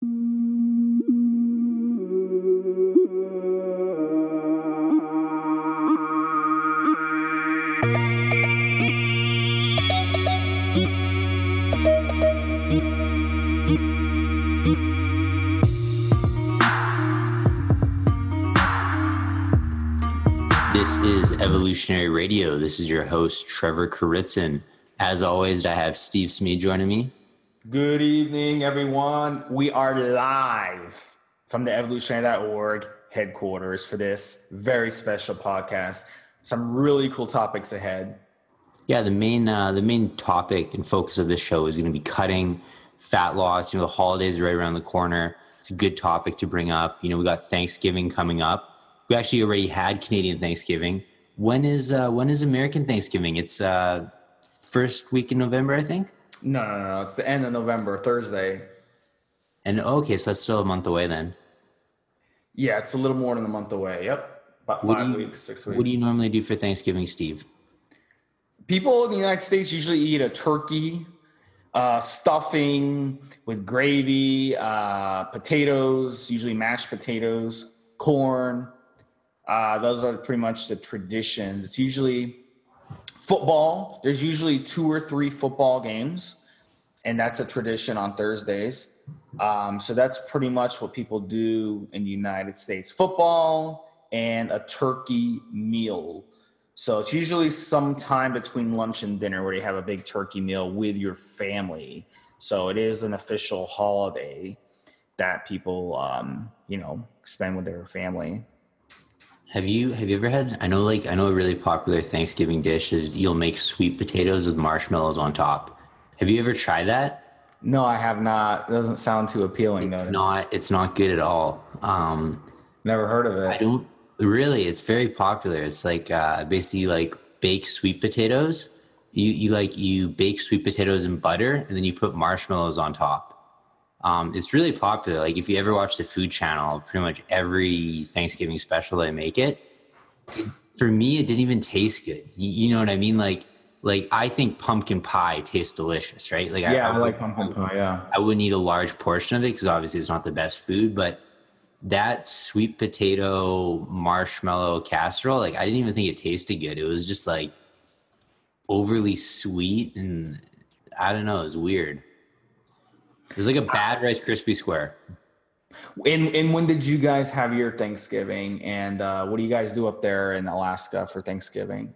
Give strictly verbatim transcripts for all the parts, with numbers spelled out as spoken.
This is Evolutionary Radio. This is your host, Trevor Kuritzin. As always, I have Steve Smee joining me. Good evening, everyone. We are live from the evolutionary dot org headquarters for this very special podcast. Some really cool topics ahead. Yeah, the main uh, the main topic and focus of this show is going to be cutting, fat loss. You know, the holidays are right around the corner. It's a good topic to bring up. You know, we got Thanksgiving coming up. We actually already had Canadian Thanksgiving. When is uh, when is American Thanksgiving? It's uh, first week in November, I think. No, no, no. It's the end of November, Thursday. And okay, so that's still a month away then. Yeah, it's a little more than a month away. Yep, about five you, weeks, six weeks. What do you normally do for Thanksgiving, Steve? People in the United States usually eat a turkey, uh, stuffing with gravy, uh, potatoes, usually mashed potatoes, corn. Uh, those are pretty much the traditions. It's usually football. There's usually two or three football games, and that's a tradition on Thursdays. Um, so that's pretty much what people do in the United States. Football and a turkey meal. So it's usually sometime between lunch and dinner where you have a big turkey meal with your family. So it is an official holiday that people, um, you know, spend with their family. Have you have you ever had? I know, like I know, a really popular Thanksgiving dish is you'll make sweet potatoes with marshmallows on top. Have you ever tried that? No, I have not. It doesn't sound too appealing. It's though. not. It's not good at all. Um, Never heard of it. I don't really. It's very popular. It's like uh, basically like baked sweet potatoes. You you like you bake sweet potatoes in butter and then you put marshmallows on top. Um, it's really popular. Like if you ever watch the Food Channel, pretty much every Thanksgiving special they make it, it for me, it didn't even taste good. You, you know what I mean? Like, like I think pumpkin pie tastes delicious, right? Like, yeah, I, I, I like pumpkin pie. Yeah, I wouldn't eat a large portion of it because obviously it's not the best food. But that sweet potato marshmallow casserole, like I didn't even think it tasted good. It was just like overly sweet, and I don't know. It was weird. It was like a bad Rice Krispie square. And and when did you guys have your Thanksgiving? And uh, what do you guys do up there in Alaska for Thanksgiving?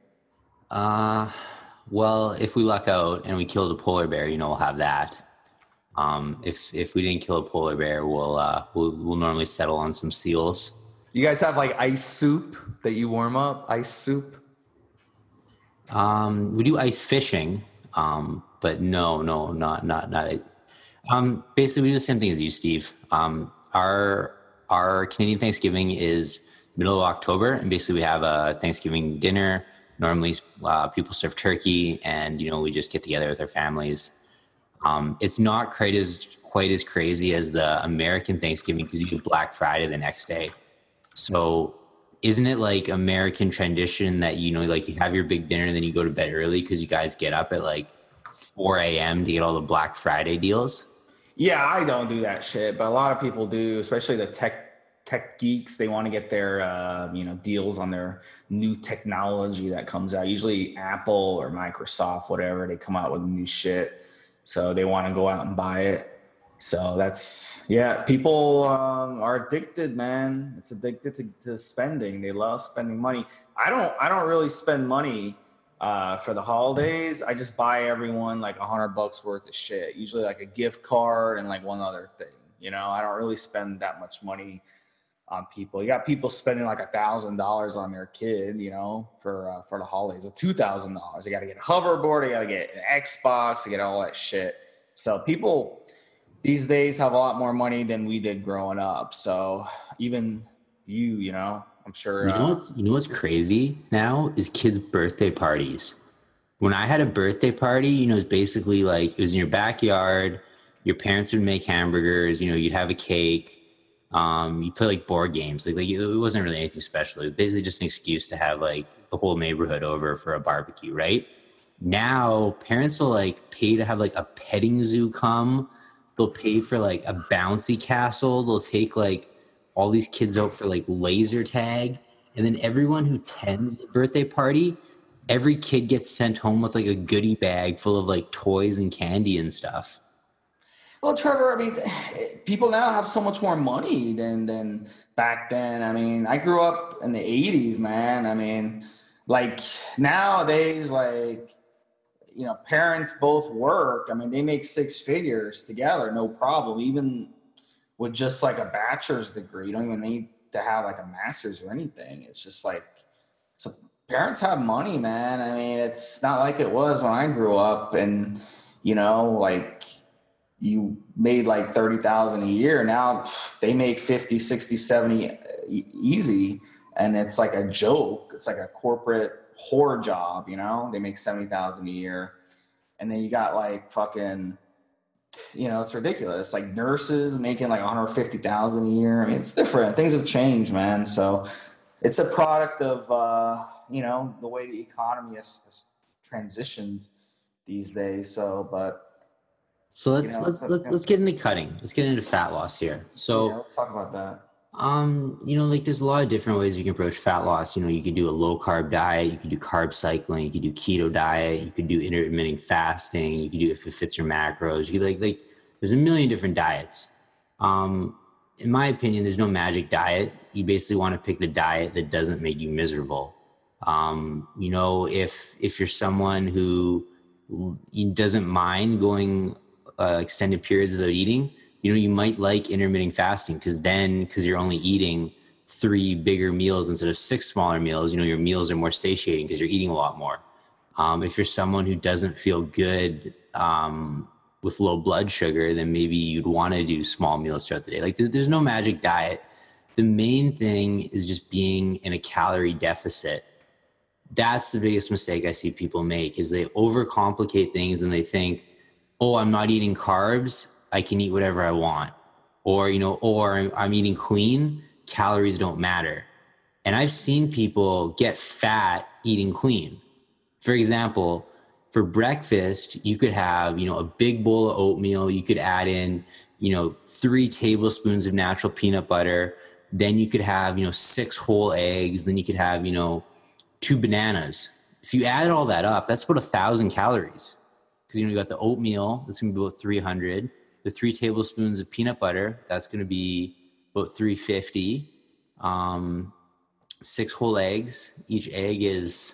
Uh, well, if we luck out and we killed a polar bear, you know, we'll have that. Um, if if we didn't kill a polar bear, we'll uh, we'll we'll normally settle on some seals. You guys have like ice soup that you warm up? Ice soup? Um, we do ice fishing, um, but no, no, not not not. A, Um, basically, we do the same thing as you, Steve. Um, our our Canadian Thanksgiving is middle of October, and basically we have a Thanksgiving dinner. Normally, uh, people serve turkey, and you know we just get together with our families. Um, it's not quite as quite as crazy as the American Thanksgiving because you do Black Friday the next day. So, isn't it like American tradition that you know, like you have your big dinner and then you go to bed early because you guys get up at like four a.m. to get all the Black Friday deals? Yeah, I don't do that shit, but a lot of people do, especially the tech tech geeks. They want to get their uh, you know deals on their new technology that comes out. Usually Apple or Microsoft, whatever, they come out with new shit, so they want to go out and buy it. So that's yeah, people um, are addicted, man. It's addicted to, to spending. They love spending money. I don't. I don't really spend money. Uh, for the holidays, I just buy everyone like a hundred bucks worth of shit. Usually like a gift card and like one other thing. You know, I don't really spend that much money on people. You got people spending like a thousand dollars on their kid, you know, for uh, for the holidays. A two thousand dollars. They got to get a hoverboard. They got to get an Xbox. They get all that shit. So people these days have a lot more money than we did growing up. So even you, you know. I'm sure. You know, uh, what's, you know what's crazy now is kids' birthday parties. When I had a birthday party, you know, it's basically like it was in your backyard. Your parents would make hamburgers. You know, you'd have a cake. Um, you play like board games. Like, like it wasn't really anything special. It was basically just an excuse to have like the whole neighborhood over for a barbecue, right? Now parents will like pay to have like a petting zoo come. they'll pay for like a bouncy castle. They'll take like all these kids out for like laser tag. And then everyone who attends the birthday party, every kid gets sent home with like a goodie bag full of like toys and candy and stuff. Well, Trevor, I mean, people now have so much more money than than back then. I mean, I grew up in the eighties, man. I mean, like nowadays, like, you know, parents both work. I mean, they make six figures together, no problem. Even with just like a bachelor's degree, you don't even need to have like a master's or anything. It's just like, so parents have money, man. I mean, it's not like it was when I grew up and, you know, like, you made like thirty thousand a year. Now they make fifty, sixty, seventy easy. And it's like a joke. It's like a corporate whore job, you know, they make seventy thousand a year. And then you got like fucking, you know, it's ridiculous. Like nurses making like one hundred fifty thousand a year. I mean, it's different. Things have changed, man. So it's a product of, uh, you know, the way the economy has, has transitioned these days. So, but, So let's You know, let's so- let's, let's get into cutting. Let's get into fat loss here. So yeah, let's talk about that. um, you know, like there's a lot of different ways you can approach fat loss. You know, you could do a low carb diet, you could do carb cycling, you could do keto diet, you could do intermittent fasting, you could do if it fits your macros. You could like like there's a million different diets. Um, in my opinion, there's no magic diet. You basically want to pick the diet that doesn't make you miserable. Um, you know, if if you're someone who doesn't mind going uh, extended periods without eating, you know, you might like intermittent fasting because then, because you're only eating three bigger meals instead of six smaller meals, you know, your meals are more satiating because you're eating a lot more. Um, if you're someone who doesn't feel good um, with low blood sugar, then maybe you'd want to do small meals throughout the day. Like there, there's no magic diet. The main thing is just being in a calorie deficit. That's the biggest mistake I see people make is they overcomplicate things and they think, oh, I'm not eating carbs, I can eat whatever I want. Or, you know, or I'm, I'm eating clean, calories don't matter. And I've seen people get fat eating clean. For example, for breakfast, you could have, you know, a big bowl of oatmeal. You could add in, you know, three tablespoons of natural peanut butter. Then you could have, you know, six whole eggs. Then you could have, you know, two bananas. If you add all that up, that's about a thousand calories. Because, you know, you got the oatmeal, that's going to be about three hundred. The three tablespoons of peanut butter, that's going to be about three fifty. Um, six whole eggs. Each egg is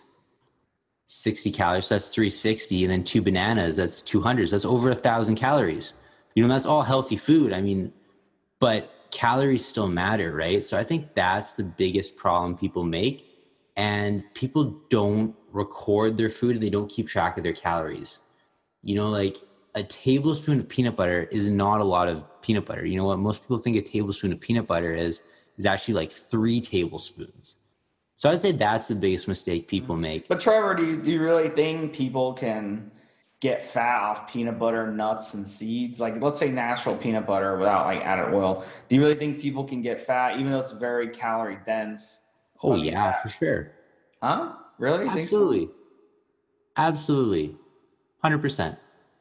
sixty calories. So that's three sixty. And then two bananas, that's two hundred. So that's over a thousand calories. You know, that's all healthy food. I mean, but calories still matter, right? So I think that's the biggest problem people make. And people don't record their food and they don't keep track of their calories. You know, like a tablespoon of peanut butter is not a lot of peanut butter. You know what? Most people think a tablespoon of peanut butter is, is actually like three tablespoons. So I'd say that's the biggest mistake people make. But Trevor, do you, do you really think people can get fat off peanut butter, nuts, and seeds? Like, let's say natural peanut butter without like added oil. Do you really think people can get fat, even though it's very calorie dense? Oh What is yeah, that? for sure. Huh? Really? You think so? Absolutely. Absolutely. one hundred percent.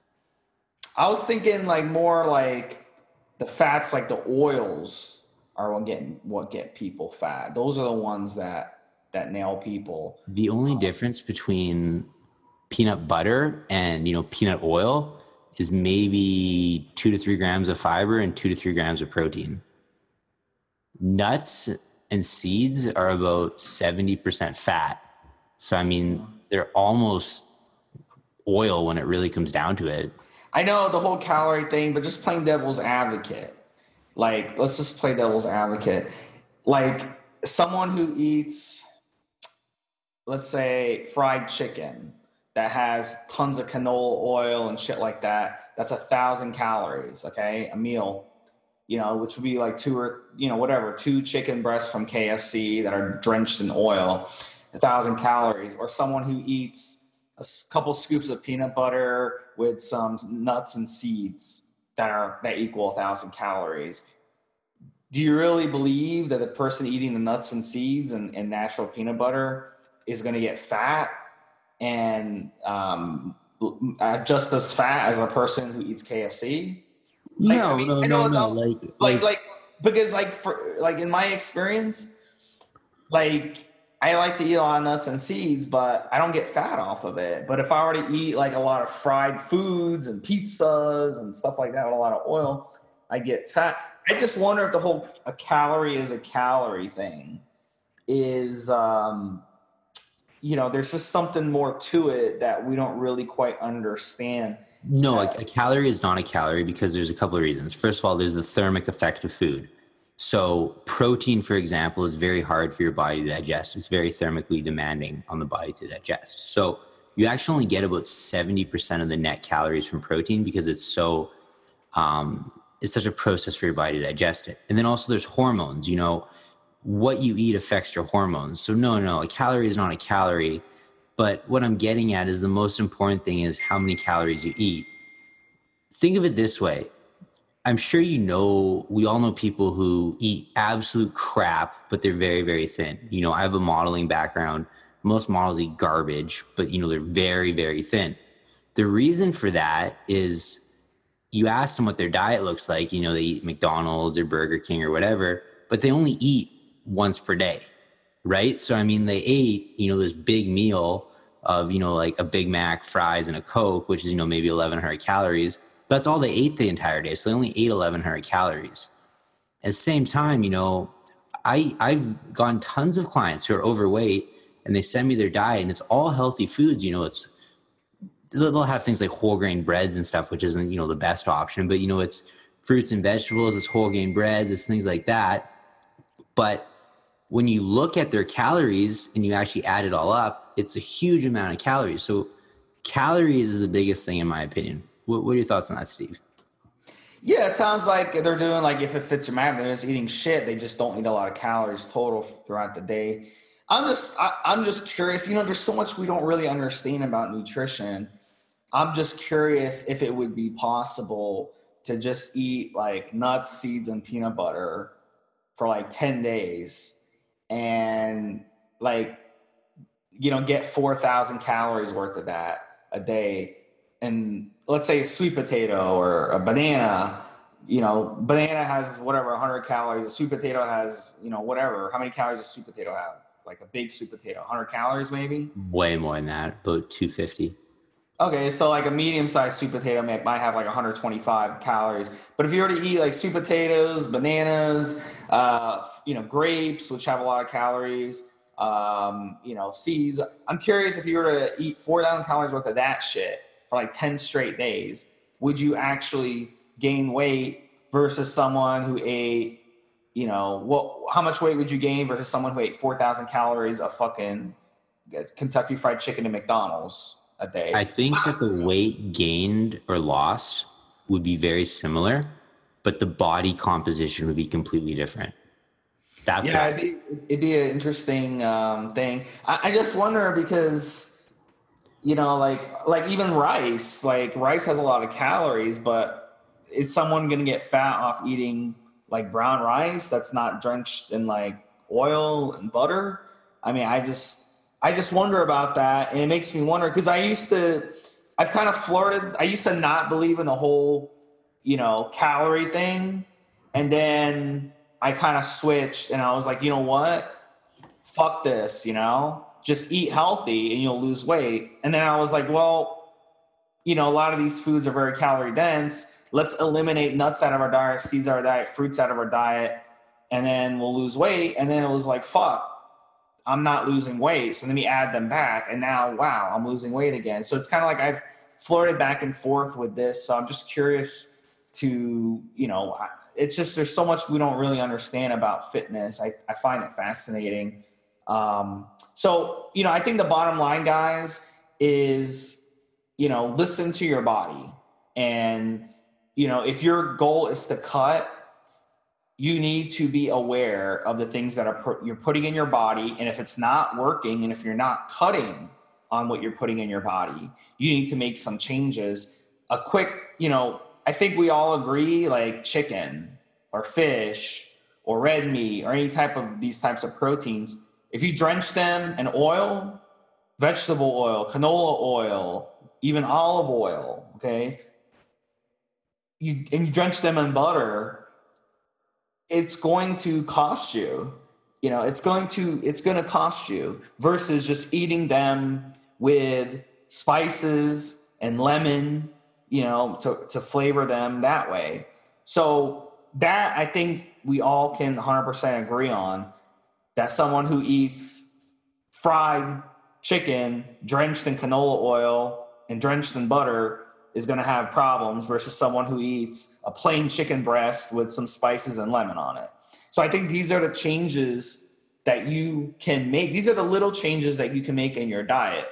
I was thinking like more like the fats, like the oils, are what get what get people fat. Those are the ones that that nail people. The only difference between peanut butter and, you know, peanut oil is maybe two to three grams of fiber and two to three grams of protein. Nuts and seeds are about seventy percent fat. So, I mean, they're almost oil when it really comes down to it. I know the whole calorie thing, but just playing devil's advocate. Like, let's just play devil's advocate. Like, someone who eats, let's say, fried chicken that has tons of canola oil and shit like that, that's a thousand calories, okay? A meal, you know, which would be like two or, you know, whatever, two chicken breasts from K F C that are drenched in oil, a thousand calories. Or someone who eats a couple scoops of peanut butter with some nuts and seeds that are that equal a thousand calories. Do you really believe that the person eating the nuts and seeds and, and natural peanut butter is going to get fat and um, just as fat as a person who eats K F C? Like, I No, mean, no, I know no, it's no. um, Like, like, like, like, because like for like in my experience, like I like to eat a lot of nuts and seeds, but I don't get fat off of it. But if I were to eat like a lot of fried foods and pizzas and stuff like that with a lot of oil, I get fat. I just wonder if the whole a calorie is a calorie thing is, um, you know, there's just something more to it that we don't really quite understand. no, a, That, a calorie is not a calorie because there's a couple of reasons. First of all, there's the thermic effect of food. So protein, for example, is very hard for your body to digest. It's very thermically demanding on the body to digest. So you actually only get about seventy percent of the net calories from protein because it's so um, it's such a process for your body to digest it. And then also there's hormones. You know, what you eat affects your hormones. So no, no, a calorie is not a calorie. But what I'm getting at is the most important thing is how many calories you eat. Think of it this way. I'm sure you know, we all know people who eat absolute crap, but they're very, very thin. You know, I have a modeling background. Most models eat garbage, but, you know, they're very, very thin. The reason for that is you ask them what their diet looks like. You know, they eat McDonald's or Burger King or whatever, but they only eat once per day, right? So, I mean, they ate, you know, this big meal of, you know, like a Big Mac, fries, and a Coke, which is, you know, maybe eleven hundred calories. That's all they ate the entire day. So they only ate eleven hundred calories. At the same time, you know, I, I've gotten tons of clients who are overweight and they send me their diet and it's all healthy foods. You know, it's, they'll have things like whole grain breads and stuff, which isn't, you know, the best option, but, you know, it's fruits and vegetables, it's whole grain breads, it's things like that. But when you look at their calories and you actually add it all up, it's a huge amount of calories. So calories is the biggest thing in my opinion. What, what are your thoughts on that, Steve? yeah, it sounds like they're doing like if it fits your mind, they're just eating shit. They just don't eat a lot of calories total throughout the day. I'm just, I, I'm just curious. You know, there's so much we don't really understand about nutrition. I'm just curious if it would be possible to just eat like nuts, seeds, and peanut butter for like ten days and like, you know, get four thousand calories worth of that a day. And let's say a sweet potato or a banana, you know, banana has whatever, one hundred calories. A sweet potato has, you know, whatever. How many calories does sweet potato have? Like a big sweet potato, one hundred calories maybe? Way more than that, about two hundred fifty. Okay, so like a medium-sized sweet potato may, might have like one hundred twenty-five calories. But if you were to eat like sweet potatoes, bananas, uh, you know, grapes, which have a lot of calories, um, you know, seeds. I'm curious if you were to eat four thousand calories worth of that shit for like ten straight days, would you actually gain weight versus someone who ate, you know, what? How much weight would you gain versus someone who ate four thousand calories of fucking Kentucky Fried Chicken and McDonald's a I day? think that the weight gained or lost would be very similar, but the body composition would be completely different. That's what Yeah, I, it'd be, it'd be an interesting um, thing. I, I just wonder because, you know, like like even rice, like rice has a lot of calories, but is someone going to get fat off eating like brown rice that's not drenched in like oil and butter? I mean, I just I just wonder about that, and it makes me wonder because I used to, I've kind of flirted. I used to not believe in the whole, you know, calorie thing, and then I kind of switched, and I was like, you know what? Fuck this, you know, just eat healthy and you'll lose weight. And then I was like, well, you know, a lot of these foods are very calorie dense. Let's eliminate nuts out of our diet, seeds out of our diet, fruits out of our diet, and then we'll lose weight. And then it was like, fuck, I'm not losing weight. So let me add them back. And now, wow, I'm losing weight again. So it's kind of like I've flirted back and forth with this. So I'm just curious to, you know, it's just, there's so much we don't really understand about fitness. I, I find it fascinating. Um, so, you know, I think the bottom line, guys, is, you know, listen to your body. And, you know, if your goal is to cut, you need to be aware of the things that are put, you're putting in your body. And if it's not working, and if you're not cutting on what you're putting in your body, you need to make some changes. A quick, you know, I think we all agree, like chicken or fish or red meat or any type of these types of proteins, if you drench them in oil, vegetable oil, canola oil, even olive oil, okay, you and you drench them in butter, it's going to cost you. You know, it's going to it's going to cost you versus just eating them with spices and lemon, you know, to, to flavor them that way. So that I think we all can one hundred percent agree on, that someone who eats fried chicken drenched in canola oil and drenched in butter is going to have problems versus someone who eats a plain chicken breast with some spices and lemon on it. So I think these are the changes that you can make. These are the little changes that you can make in your diet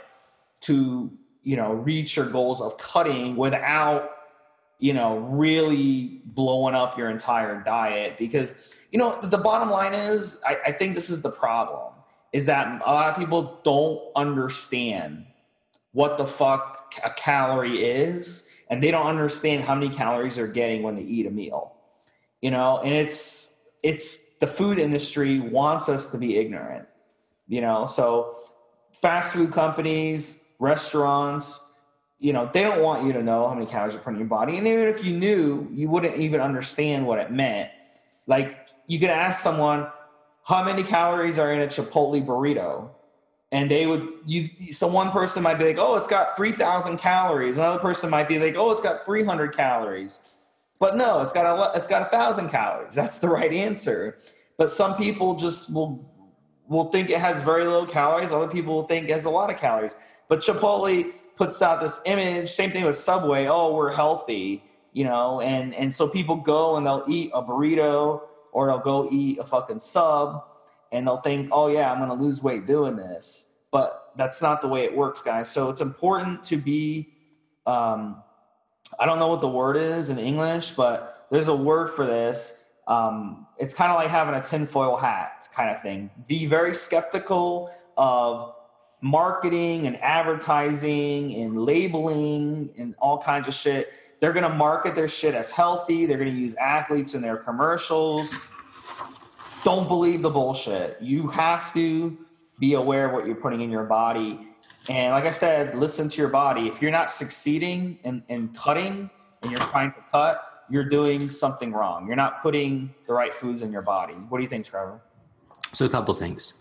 to, you know, reach your goals of cutting without, you know, really blowing up your entire diet. Because, you know, the bottom line is, I, I think this is the problem, is that a lot of people don't understand what the fuck a calorie is, and they don't understand how many calories they're getting when they eat a meal, you know, and it's, it's the food industry wants us to be ignorant, you know, so fast food companies, restaurants, you know, they don't want you to know how many calories are put in your body. And even if you knew, you wouldn't even understand what it meant. Like, you could ask someone, how many calories are in a Chipotle burrito? And they would, you, so one person might be like, oh, it's got three thousand calories. Another person might be like, oh, it's got three hundred calories. But no, it's got a, it's got a thousand calories. That's the right answer. But some people just will, will think it has very low calories. Other people will think it has a lot of calories. But Chipotle puts out this image, same thing with Subway, oh, we're healthy, you know, and, and so people go and they'll eat a burrito or they'll go eat a fucking sub and they'll think, oh yeah, I'm going to lose weight doing this. But that's not the way it works, guys. So it's important to be, um, I don't know what the word is in English, but there's a word for this. Um, it's kind of like having a tinfoil hat kind of thing. Be very skeptical of marketing and advertising and labeling and all kinds of shit. They're going to market their shit as healthy. They're going to use athletes in their commercials. Don't believe the bullshit. You have to be aware of what you're putting in your body. And like I said, listen to your body. If you're not succeeding in, in cutting and you're trying to cut, you're doing something wrong. You're not putting the right foods in your body. What do you think, Trevor? So a couple things.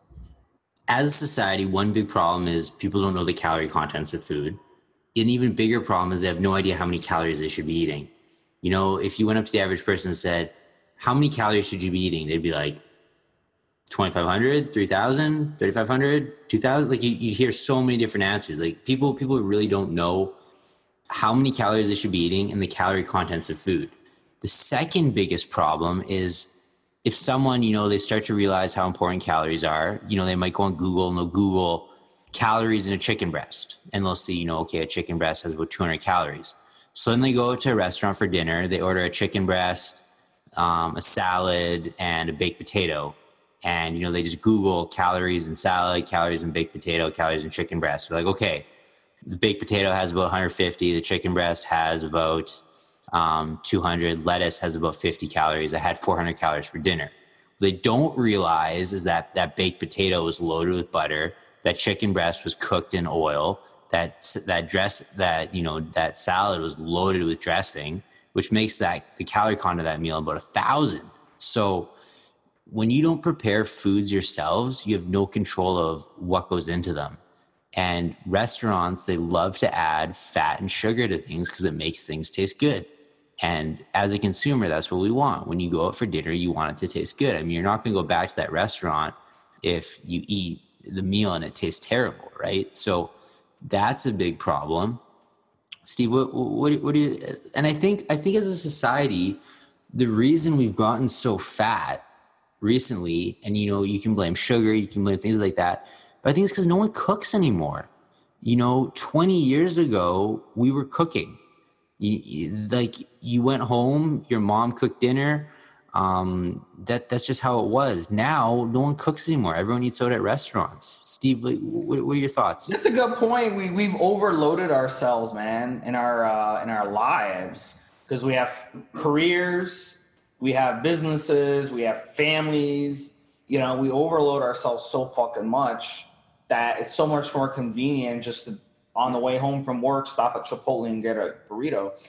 As a society, one big problem is people don't know the calorie contents of food. An even bigger problem is they have no idea how many calories they should be eating. You know, if you went up to the average person and said, how many calories should you be eating? They'd be like, twenty-five hundred, three thousand, thirty-five hundred, two thousand. Like you, you hear so many different answers. Like people, people really don't know how many calories they should be eating and the calorie contents of food. The second biggest problem is if someone, you know, they start to realize how important calories are, you know, they might go on Google and they'll Google calories in a chicken breast and they'll see, you know, okay, a chicken breast has about two hundred calories. So then they go to a restaurant for dinner, they order a chicken breast, um, a salad and a baked potato. And, you know, they just Google calories in salad, calories in baked potato, calories in chicken breast. They're like, okay, the baked potato has about one hundred fifty. The chicken breast has about um, two hundred. Lettuce has about fifty calories. I had four hundred calories for dinner. What they don't realize is that that baked potato was loaded with butter. That chicken breast was cooked in oil. That that dress, that you know, that salad was loaded with dressing, which makes that the calorie content of that meal about a thousand. So when you don't prepare foods yourselves, you have no control of what goes into them. And restaurants, they love to add fat and sugar to things because it makes things taste good. And as a consumer, that's what we want. When you go out for dinner, you want it to taste good. I mean, you're not going to go back to that restaurant if you eat the meal and it tastes terrible, right? So that's a big problem. Steve, what, what, what do you, and I think, I think as a society, the reason we've gotten so fat recently, and you know, you can blame sugar, you can blame things like that, but I think it's because no one cooks anymore. You know, twenty years ago, we were cooking. You, you, like you went home, your mom cooked dinner. Um, that that's just how it was. Now, no one cooks anymore. Everyone eats out at restaurants. Steve, what, what are your thoughts? That's a good point. We we've overloaded ourselves, man, in our uh, in our lives because we have careers. We have businesses, we have families, you know, we overload ourselves so fucking much that it's so much more convenient just to, on the way home from work, stop at Chipotle and get a burrito.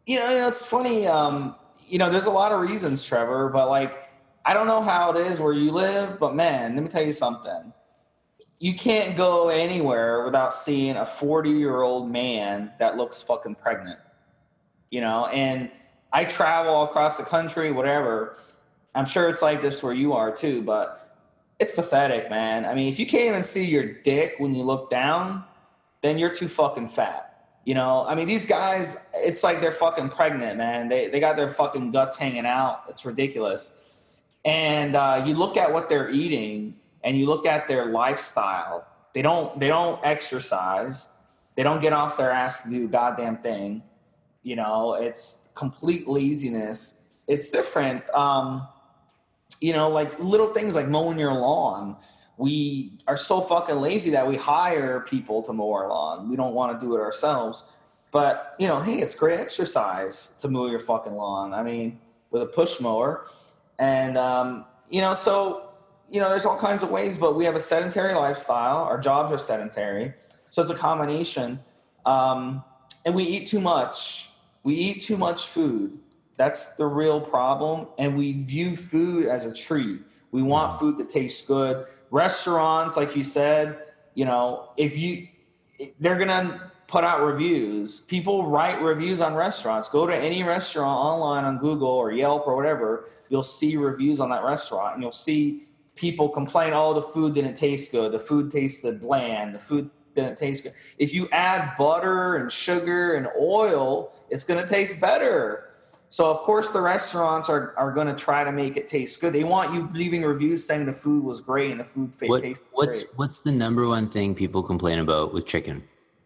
you know, you know, it's funny. Um, you know, there's a lot of reasons, Trevor, but like, I don't know how it is where you live, but man, let me tell you something. You can't go anywhere without seeing a forty year old man that looks fucking pregnant, you know, and I travel across the country, whatever. I'm sure it's like this where you are too, but it's pathetic, man. I mean, if you can't even see your dick when you look down, then you're too fucking fat. You know, I mean, these guys, it's like they're fucking pregnant, man. They, they got their fucking guts hanging out. It's ridiculous. And uh, you look at what they're eating and you look at their lifestyle. They don't, they don't exercise. They don't get off their ass to do a goddamn thing. You know, it's complete laziness. It's different. Um, you know, like little things like mowing your lawn. We are so fucking lazy that we hire people to mow our lawn. We don't want to do it ourselves. But, you know, hey, it's great exercise to mow your fucking lawn. I mean, with a push mower. And, um, you know, so, you know, there's all kinds of ways, but we have a sedentary lifestyle. Our jobs are sedentary. So it's a combination. Um, and we eat too much. We eat too much food. That's the real problem. And we view food as a treat. We want food to taste good. Restaurants, like you said, you know, if you, they're going to put out reviews. People write reviews on restaurants. Go to any restaurant online on Google or Yelp or whatever. You'll see reviews on that restaurant and you'll see people complain, oh, the food didn't taste good. The food tasted bland. The food didn't taste good. If you add butter and sugar and oil, it's going to taste better. So, of course, the restaurants are, are going to try to make it taste good. They want you leaving reviews saying the food was great and the food what, tasted what's, great. What's the number one thing people complain about with chicken?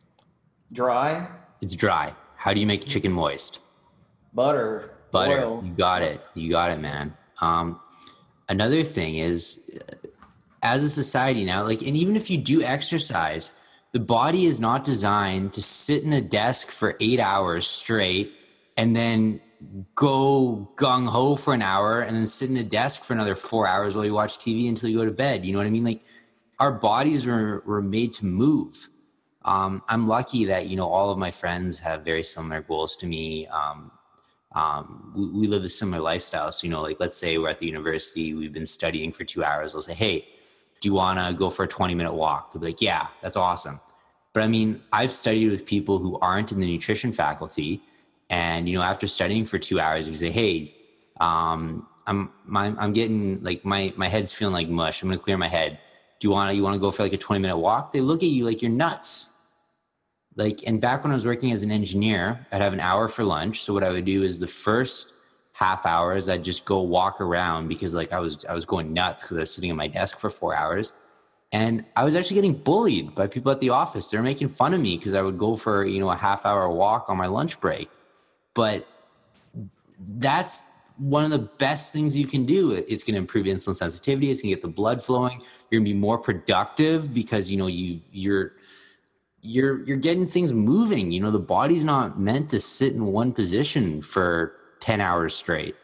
Dry. It's dry. How do you make chicken moist? Butter. Butter. Oil. You got it. You got it, man. Um, another thing is, as a society now, like, and even if you do exercise, the body is not designed to sit in a desk for eight hours straight and then go gung ho for an hour and then sit in a desk for another four hours while you watch T V until you go to bed. You know what I mean? Like, our bodies were, were made to move. Um, I'm lucky that, you know, all of my friends have very similar goals to me. Um, um, we, we live a similar lifestyle. So, you know, like, let's say we're at the university, we've been studying for two hours. I'll say, hey, do you want to go for a twenty minute walk? They'll be like, yeah, that's awesome. But I mean, I've studied with people who aren't in the nutrition faculty. And, you know, after studying for two hours, we say, hey, um, I'm, my, I'm getting like my, my head's feeling like mush. I'm going to clear my head. Do you want to, you want to go for like a twenty minute walk? They look at you like you're nuts. Like, and back when I was working as an engineer, I'd have an hour for lunch. So what I would do is the first half hours, I'd just go walk around because like I was, I was going nuts because I was sitting at my desk for four hours. And I was actually getting bullied by people at the office. They were making fun of me because I would go for, you know, a half hour walk on my lunch break. But that's one of the best things you can do. It's going to improve insulin sensitivity. It's going to get the blood flowing. You're going to be more productive because, you know, you, you're, you're, you're getting things moving. You know, the body's not meant to sit in one position for ten hours straight.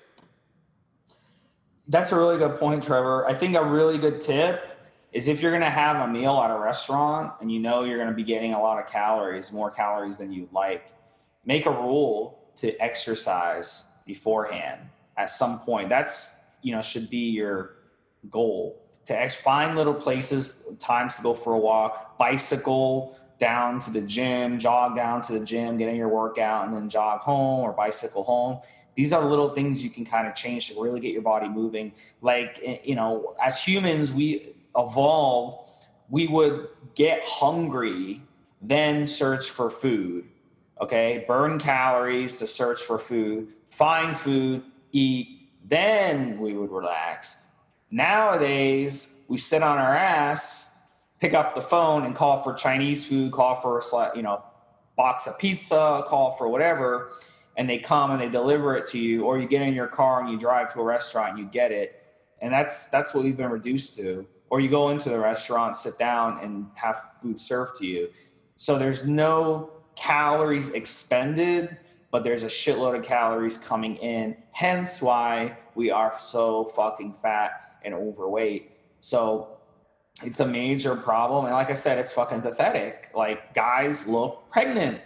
That's a really good point, Trevor. I think a really good tip is if you're going to have a meal at a restaurant and you know you're going to be getting a lot of calories, more calories than you'd like, make a rule to exercise beforehand at some point. That's, you know, should be your goal, to ex- find little places, times to go for a walk, bicycle down to the gym, jog down to the gym, get in your workout and then jog home or bicycle home. These are little things you can kind of change to really get your body moving. Like, you know, as humans, we evolved, we would get hungry, then search for food. Okay, burn calories to search for food, find food, eat, then we would relax. Nowadays, we sit on our ass, pick up the phone and call for Chinese food, call for a, you know, box of pizza, call for whatever, and they come and they deliver it to you, or you get in your car and you drive to a restaurant and you get it. And that's that's what we've been reduced to. Or you go into the restaurant, sit down and have food served to you. So there's no calories expended, but there's a shitload of calories coming in, hence why we are so fucking fat and overweight. So it's a major problem, and like I said, it's fucking pathetic. Like, guys look pregnant,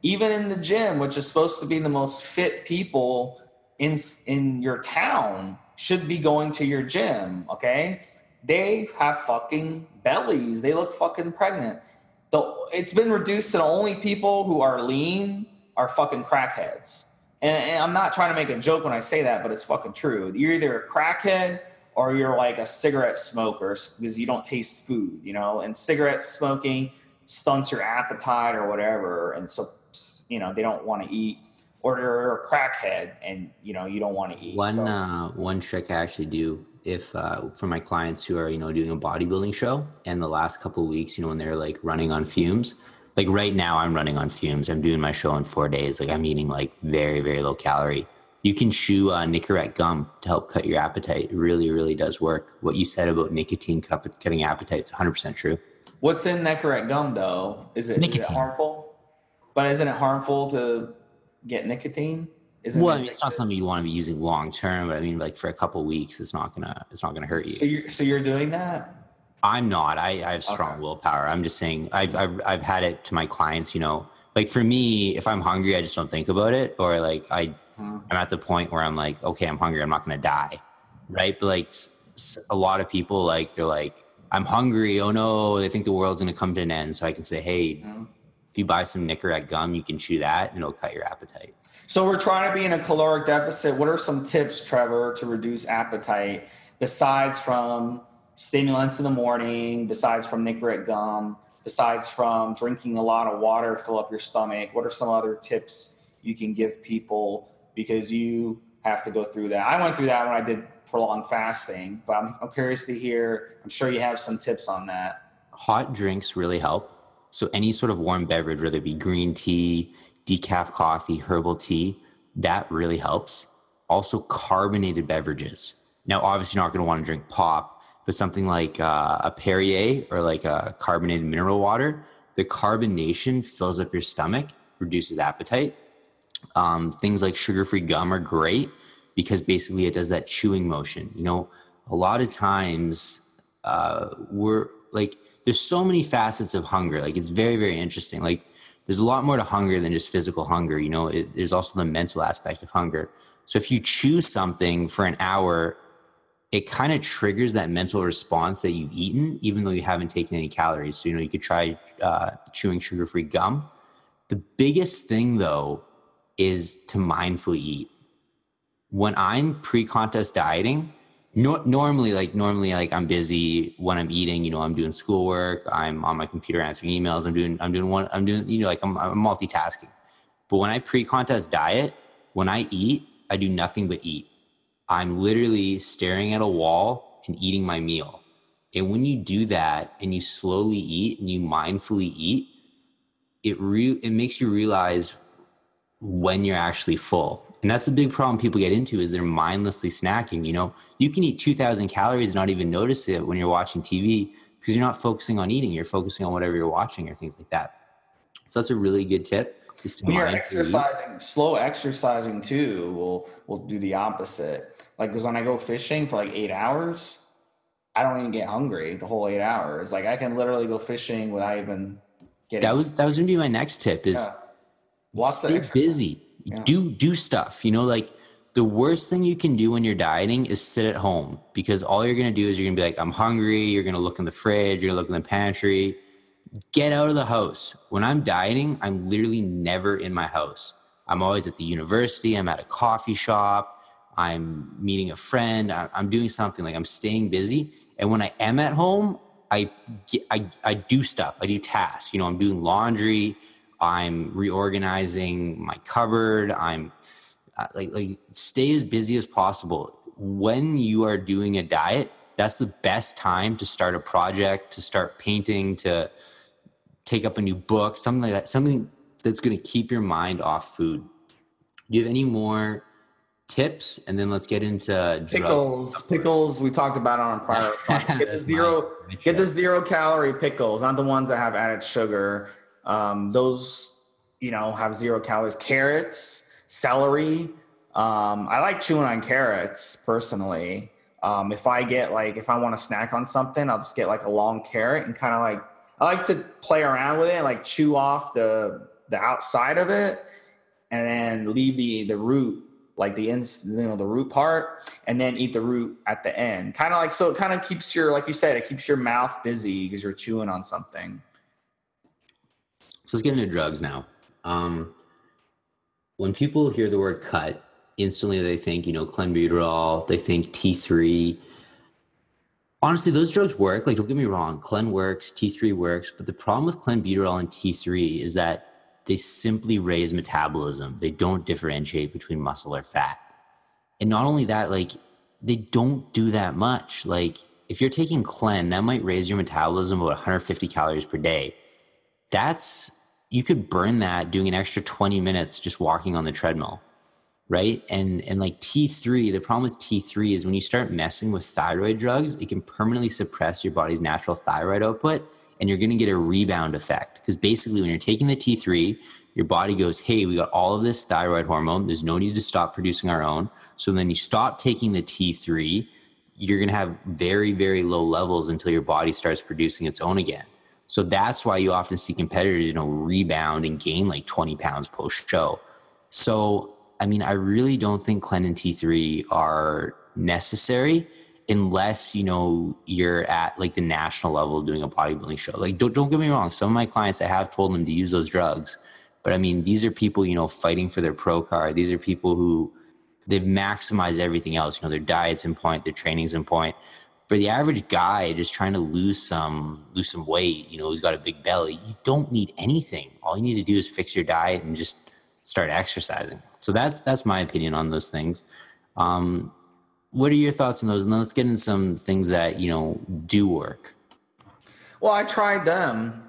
even in the gym, which is supposed to be the most fit people in in your town, should be going to your gym. Okay, they have fucking bellies. They look fucking pregnant. The, it's been reduced to the only people who are lean are fucking crackheads. And, and I'm not trying to make a joke when I say that, but it's fucking true. You're either a crackhead or you're like a cigarette smoker because you don't taste food, you know, and cigarette smoking stunts your appetite or whatever. And so, you know, they don't want to eat, or they're a crackhead and, you know, you don't want to eat. One, so. uh, one trick I actually do if, uh, for my clients who are, you know, doing a bodybuilding show and the last couple of weeks, you know, when they're like running on fumes, like right now I'm running on fumes. I'm doing my show in four days. Like I'm eating like very, very low calorie. You can chew uh, Nicorette gum to help cut your appetite. It really, really does work. What you said about nicotine cutting appetite is one hundred percent true. What's in Nicorette gum though? Is it, is it harmful? But isn't it harmful to get nicotine? Isn't well, it, I mean, it's not something you want to be using long term, but I mean, like for a couple of weeks, it's not gonna, it's not gonna hurt you. So you're, so you're doing that? I'm not. I, I have strong okay. willpower. I'm just saying, I've, I've, I've had it to my clients. You know, like for me, if I'm hungry, I just don't think about it, or like I, hmm. I'm at the point where I'm like, okay, I'm hungry. I'm not gonna die, right? But like a lot of people, like they're like, I'm hungry. Oh no, they think the world's gonna come to an end. So I can say, hey, hmm. if you buy some Nicorette gum, you can chew that, and it'll cut your appetite. So we're trying to be in a caloric deficit. What are some tips, Trevor, to reduce appetite besides from stimulants in the morning, besides from Nicorette gum, besides from drinking a lot of water to fill up your stomach? What are some other tips you can give people, because you have to go through that? I went through that when I did prolonged fasting, but I'm, I'm curious to hear, I'm sure you have some tips on that. Hot drinks really help. So any sort of warm beverage, whether it be green tea, decaf coffee, herbal tea, that really helps. Also carbonated beverages. Now, obviously you're not going to want to drink pop, but something like uh, a Perrier or like a carbonated mineral water, the carbonation fills up your stomach, reduces appetite. Um, things like sugar-free gum are great because basically it does that chewing motion. You know, a lot of times uh, we're like, there's so many facets of hunger. Like it's very, very interesting. Like there's a lot more to hunger than just physical hunger. You know, it, there's also the mental aspect of hunger. So if you chew something for an hour, it kind of triggers that mental response that you've eaten, even though you haven't taken any calories. So, you know, you could try uh, chewing sugar-free gum. The biggest thing though is to mindfully eat. When I'm pre-contest dieting, no, normally, like normally, like I'm busy when I'm eating. You know, I'm doing schoolwork. I'm on my computer answering emails. I'm doing, I'm doing one. I'm doing, you know, like I'm, I'm multitasking. But when I pre-contest diet, when I eat, I do nothing but eat. I'm literally staring at a wall and eating my meal. And when you do that and you slowly eat and you mindfully eat, it re- it makes you realize when you're actually full. And that's the big problem people get into, is they're mindlessly snacking. You know, you can eat two thousand calories and not even notice it when you're watching T V because you're not focusing on eating. You're focusing on whatever you're watching or things like that. So that's a really good tip. When you're exercising, slow exercising too will will do the opposite. Like, because when I go fishing for like eight hours, I don't even get hungry the whole eight hours. Like I can literally go fishing without even getting. That was that was gonna be my next tip. Is yeah. stay busy. Yeah. Do do stuff. You know, like the worst thing you can do when you're dieting is sit at home, because all you're gonna do is you're gonna be like, I'm hungry. You're gonna look in the fridge. You're gonna look in the pantry. Get out of the house. When I'm dieting, I'm literally never in my house. I'm always at the university. I'm at a coffee shop. I'm meeting a friend. I'm doing something. Like I'm staying busy. And when I am at home, I, I, I do stuff. I do tasks. You know, I'm doing laundry. I'm reorganizing my cupboard. I'm uh, like, like stay as busy as possible. When you are doing a diet, that's the best time to start a project, to start painting, to take up a new book, something like that, something that's going to keep your mind off food. Do you have any more tips? And then let's get into pickles. Drugs. Pickles we talked about on a prior podcast. Get the zero, get the zero calorie pickles, not the ones that have added sugar. Um, those, you know, have zero calories. Carrots, celery. Um, I like chewing on carrots personally. Um, if I get like, if I want to snack on something, I'll just get like a long carrot and kind of like, I like to play around with it, like chew off the the outside of it, and then leave the the root, like the ins, you know, the root part, and then eat the root at the end. Kind of like, so it kind of keeps your, like you said, it keeps your mouth busy because you're chewing on something. So let's get into drugs now. Um, when people hear the word cut, instantly they think, you know, clenbuterol, they think T three. Honestly, those drugs work. Like, don't get me wrong, Clen works, T three works, but the problem with clenbuterol and T three is that they simply raise metabolism. They don't differentiate between muscle or fat. And not only that, like, they don't do that much. Like, if you're taking Clen, that might raise your metabolism about one hundred fifty calories per day. That's, you could burn that doing an extra twenty minutes just walking on the treadmill, right? And and like T three, the problem with T three is when you start messing with thyroid drugs, it can permanently suppress your body's natural thyroid output, and you're going to get a rebound effect. Because basically when you're taking the T three, your body goes, hey, we got all of this thyroid hormone. There's no need to stop producing our own. So then you stop taking the T three, you're going to have very, very low levels until your body starts producing its own again. So that's why you often see competitors, you know, rebound and gain like twenty pounds post show. So, I mean, I really don't think Clen and T three are necessary unless, you know, you're at like the national level doing a bodybuilding show. Like, don't, don't get me wrong. Some of my clients, I have told them to use those drugs, but I mean, these are people, you know, fighting for their pro card. These are people who they've maximized everything else. You know, their diet's in point, their training's in point. For the average guy just trying to lose some lose some weight, you know, who's got a big belly, you don't need anything. All you need to do is fix your diet and just start exercising. So that's that's my opinion on those things. Um, what are your thoughts on those? And then let's get into some things that, you know, do work. Well, I tried them.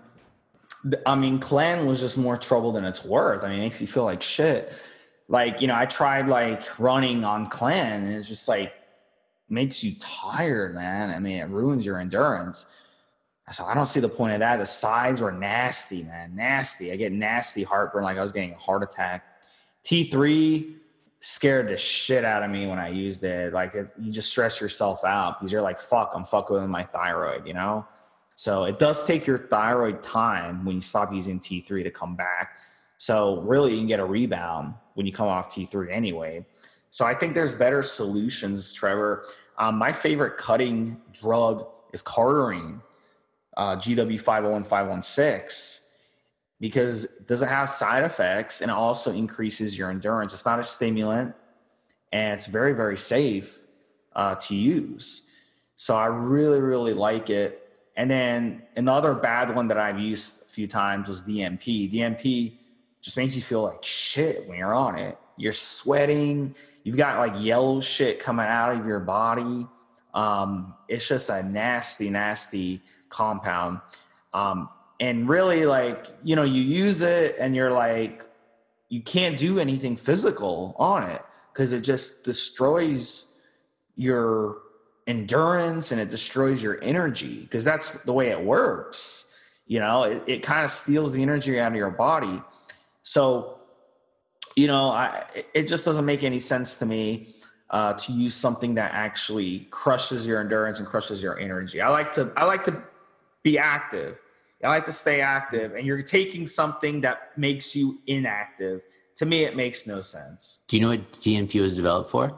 I mean, Clen was just more trouble than it's worth. I mean, it makes you feel like shit. Like, you know, I tried like running on Clen, and it's just like, makes you tired, man. I mean, it ruins your endurance. So I don't see the point of that. The sides were nasty, man. Nasty. I get nasty heartburn, like I was getting a heart attack. T three scared the shit out of me when I used it. Like, it, you just stress yourself out because you're like, fuck, I'm fucking with my thyroid, you know? So it does take your thyroid time when you stop using T three to come back. So really, you can get a rebound when you come off T three anyway. So I think there's better solutions, Trevor. Um, my favorite cutting drug is Cardarine, uh, G W five oh one five one six, because it doesn't have side effects and it also increases your endurance. It's not a stimulant, and it's very, very safe uh, to use. So I really, really like it. And then another bad one that I've used a few times was D M P. D M P just makes you feel like shit when you're on it. You're sweating. You've got like yellow shit coming out of your body. Um, it's just a nasty, nasty compound. Um, and really, like, you know, you use it and you're like, you can't do anything physical on it because it just destroys your endurance and it destroys your energy, because that's the way it works. You know, it, it kind of steals the energy out of your body. So, you know, I, it just doesn't make any sense to me uh, to use something that actually crushes your endurance and crushes your energy. I like to, I like to be active. I like to stay active, and you're taking something that makes you inactive. To me, it makes no sense. Do you know what D M P was developed for?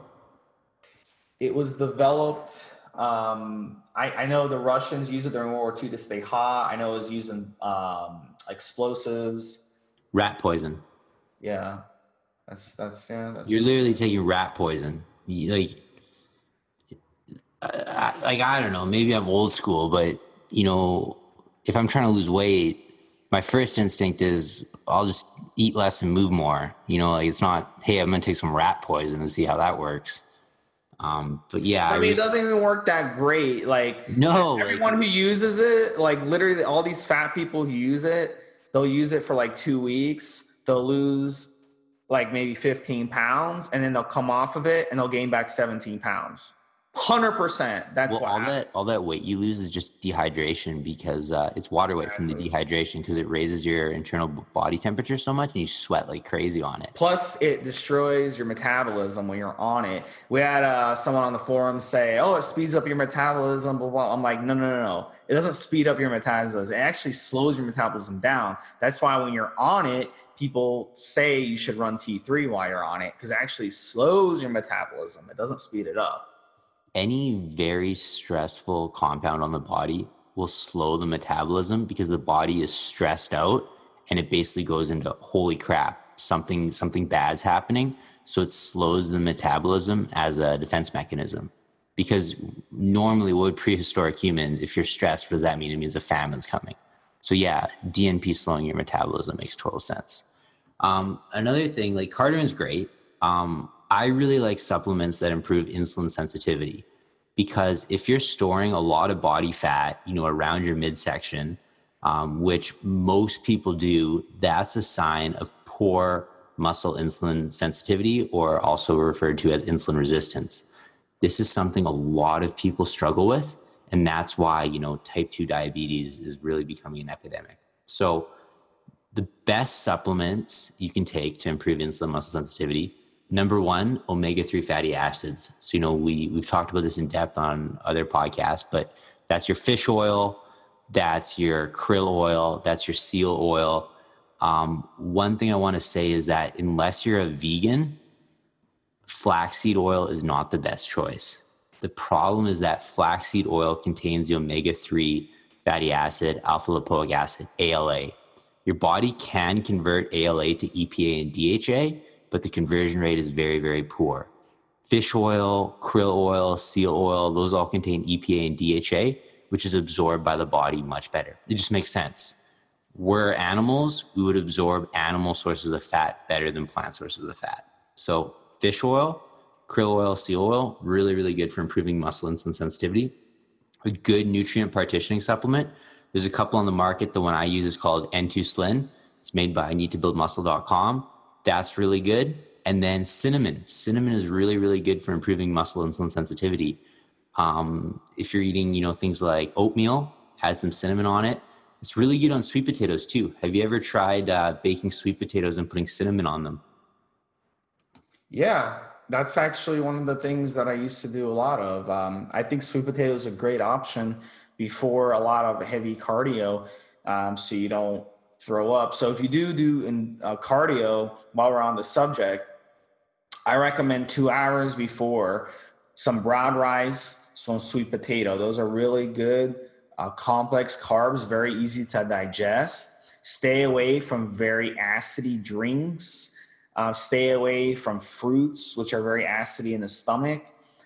It was developed. Um, I, I know the Russians used it during World War Two to stay hot. I know it was using um, explosives. Rat poison. Yeah. That's, that's, yeah. That's You're literally taking rat poison. You, like, I, like, I don't know, maybe I'm old school, but, you know, if I'm trying to lose weight, my first instinct is I'll just eat less and move more. You know, like, it's not, hey, I'm going to take some rat poison and see how that works. Um, but yeah, I mean, it doesn't even work that great. Like, no, everyone like, who uses it, like literally all these fat people who use it, they'll use it for like two weeks. They'll lose like maybe fifteen pounds, and then they'll come off of it and they'll gain back seventeen pounds. hundred percent. That's Well, what all happens. that all that weight you lose is just dehydration because uh, it's water weight from the Exactly. dehydration because it raises your internal b- body temperature so much and you sweat like crazy on it. Plus, it destroys your metabolism when you're on it. We had uh, someone on the forum say, "Oh, it speeds up your metabolism." Blah, blah. I'm like, no, no, no, no. It doesn't speed up your metabolism. It actually slows your metabolism down. That's why when you're on it, people say you should run T three while you're on it because it actually slows your metabolism. It doesn't speed it up. Any very stressful compound on the body will slow the metabolism because the body is stressed out and it basically goes into holy crap, something something bad's happening. So it slows the metabolism as a defense mechanism. Because normally, what would prehistoric humans, if you're stressed, what does that mean? It means a famine's coming. So yeah, D N P slowing your metabolism makes total sense. Um, another thing, like cardio is great. Um, I really like supplements that improve insulin sensitivity because if you're storing a lot of body fat, you know, around your midsection, um, which most people do, that's a sign of poor muscle insulin sensitivity, or also referred to as insulin resistance. This is something a lot of people struggle with, and that's why, you know, type two diabetes is really becoming an epidemic. So the best supplements you can take to improve insulin muscle sensitivity, number one, omega three fatty acids. So, you know, we, we've talked about this in depth on other podcasts, but that's your fish oil, that's your krill oil, that's your seal oil. Um, one thing I want to say is that unless you're a vegan, flaxseed oil is not the best choice. The problem is that flaxseed oil contains the omega three fatty acid, alpha lipoic acid, A L A. Your body can convert A L A to E P A and D H A, but the conversion rate is very, very poor. Fish oil, krill oil, seal oil, those all contain E P A and D H A, which is absorbed by the body much better. It just makes sense. We're animals, we would absorb animal sources of fat better than plant sources of fat. So fish oil, krill oil, seal oil, really, really good for improving muscle insulin sensitivity. A good nutrient partitioning supplement. There's a couple on the market. The one I use is called N two Slin. It's made by need to build muscle dot com. That's really good. And then cinnamon. Cinnamon is really, really good for improving muscle insulin sensitivity. Um, if you're eating, you know, things like oatmeal, add some cinnamon on it. It's really good on sweet potatoes too. Have you ever tried uh, baking sweet potatoes and putting cinnamon on them? Yeah, that's actually one of the things that I used to do a lot of. Um, I think sweet potato is a great option before a lot of heavy cardio, um, so you don't throw up. So if you do do in uh, cardio, while we're on the subject, I recommend two hours before some brown rice, some sweet potato. Those are really good, uh, complex carbs, very easy to digest. Stay away from very acidy drinks. Uh, stay away from fruits, which are very acidy in the stomach.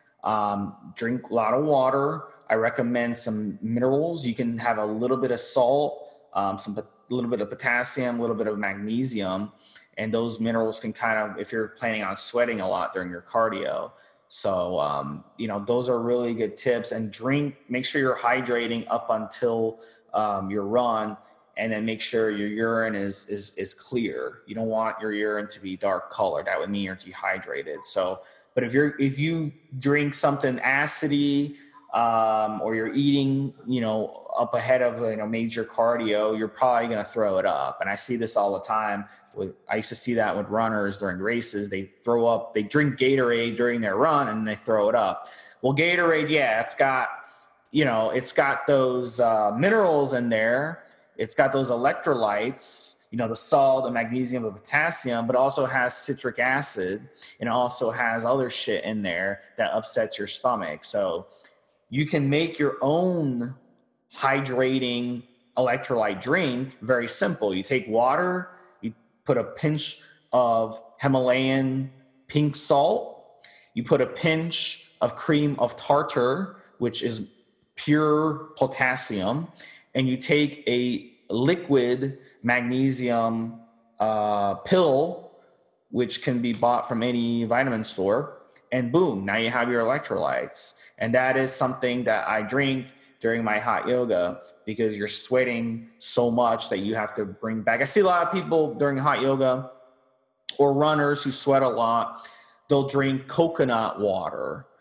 Um, drink a lot of water. I recommend some minerals. You can have a little bit of salt, um, some a little bit of potassium, a little bit of magnesium, and those minerals can kind of, if you're planning on sweating a lot during your cardio. So, um, you know, those are really good tips. And drink, make sure you're hydrating up until um, your run, and then make sure your urine is, is, is clear. You don't want your urine to be dark colored. That would mean you're dehydrated. So, but if you're, if you drink something acidy, um, or you're eating, you know, up ahead of, you know, major cardio, you're probably going to throw it up. And I see this all the time with, I used to see that with runners during races. They throw up, they drink Gatorade during their run and they throw it up. Well, Gatorade, yeah, it's got, you know, it's got those uh, minerals in there. It's got those electrolytes, you know, the salt, the magnesium, the potassium, but also has citric acid and also has other shit in there that upsets your stomach. So you can make your own hydrating electrolyte drink. Very simple. You take water, you put a pinch of Himalayan pink salt, you put a pinch of cream of tartar, which is pure potassium, and you take a liquid magnesium uh, pill, which can be bought from any vitamin store, and boom, now you have your electrolytes. And that is something that I drink during my hot yoga because you're sweating so much that you have to bring back. I see a lot of people during hot yoga or runners who sweat a lot, they'll drink coconut water.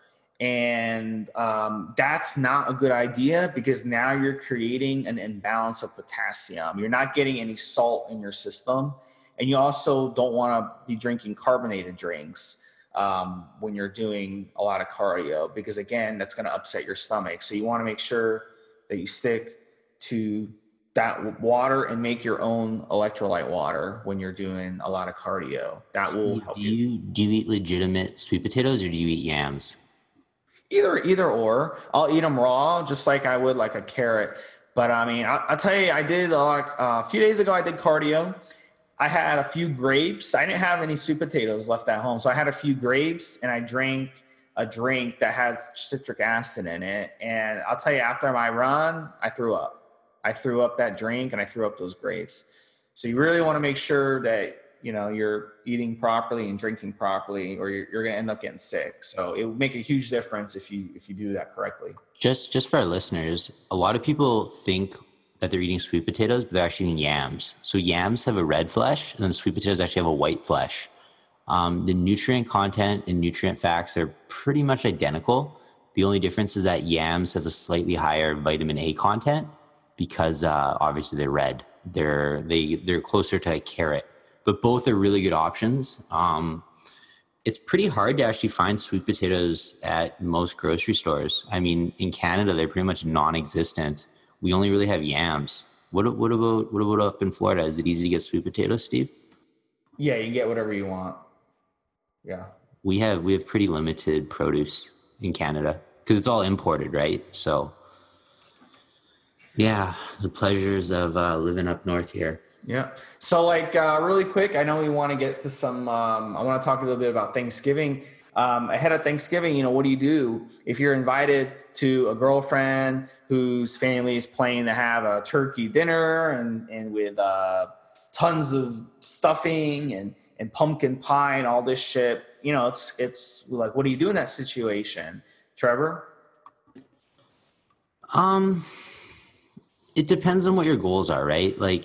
And um, that's not a good idea because now you're creating an imbalance of potassium. You're not getting any salt in your system. And you also don't want to be drinking carbonated drinks um, when you're doing a lot of cardio, because again, that's going to upset your stomach. So you want to make sure that you stick to that water and make your own electrolyte water when you're doing a lot of cardio. That will help do you. you do you eat legitimate sweet potatoes or do you eat yams? Either, either or. I'll eat them raw, just like I would like a carrot. But I mean, I, I'll tell you, I did a lot. Uh, a few days ago, I did cardio. I had a few grapes. I didn't have any sweet potatoes left at home, so I had a few grapes, and I drank a drink that had citric acid in it. And I'll tell you, after my run, I threw up. I threw up that drink, and I threw up those grapes. So you really want to make sure that you know you're eating properly and drinking properly, or you're, you're going to end up getting sick. So it would make a huge difference if you if you do that correctly. Just just for our listeners, a lot of people think that they're eating sweet potatoes, but they're actually eating yams. So yams have a red flesh, and then sweet potatoes actually have a white flesh. Um, the nutrient content and nutrient facts are pretty much identical. The only difference is that yams have a slightly higher vitamin A content because uh, obviously they're red. They're they they're closer to a carrot, but both are really good options. Um, it's pretty hard to actually find sweet potatoes at most grocery stores. I mean, in Canada, they're pretty much non-existent. We only really have yams. What what about what about up in Florida? Is it easy to get sweet potatoes, Steve? Yeah, you can get whatever you want. Yeah. We have we have pretty limited produce in Canada because it's all imported, right? So, yeah, the pleasures of uh, living up north here. Yeah. So like uh, really quick, I know we want to get to some, um, I want to talk a little bit about Thanksgiving. Um, ahead of Thanksgiving, you know, what do you do if you're invited to a girlfriend whose family is planning to have a turkey dinner and, and with uh, tons of stuffing and, and pumpkin pie and all this shit? You know, it's, it's like, what do you do in that situation, Trevor? Um, it depends on what your goals are, right? Like,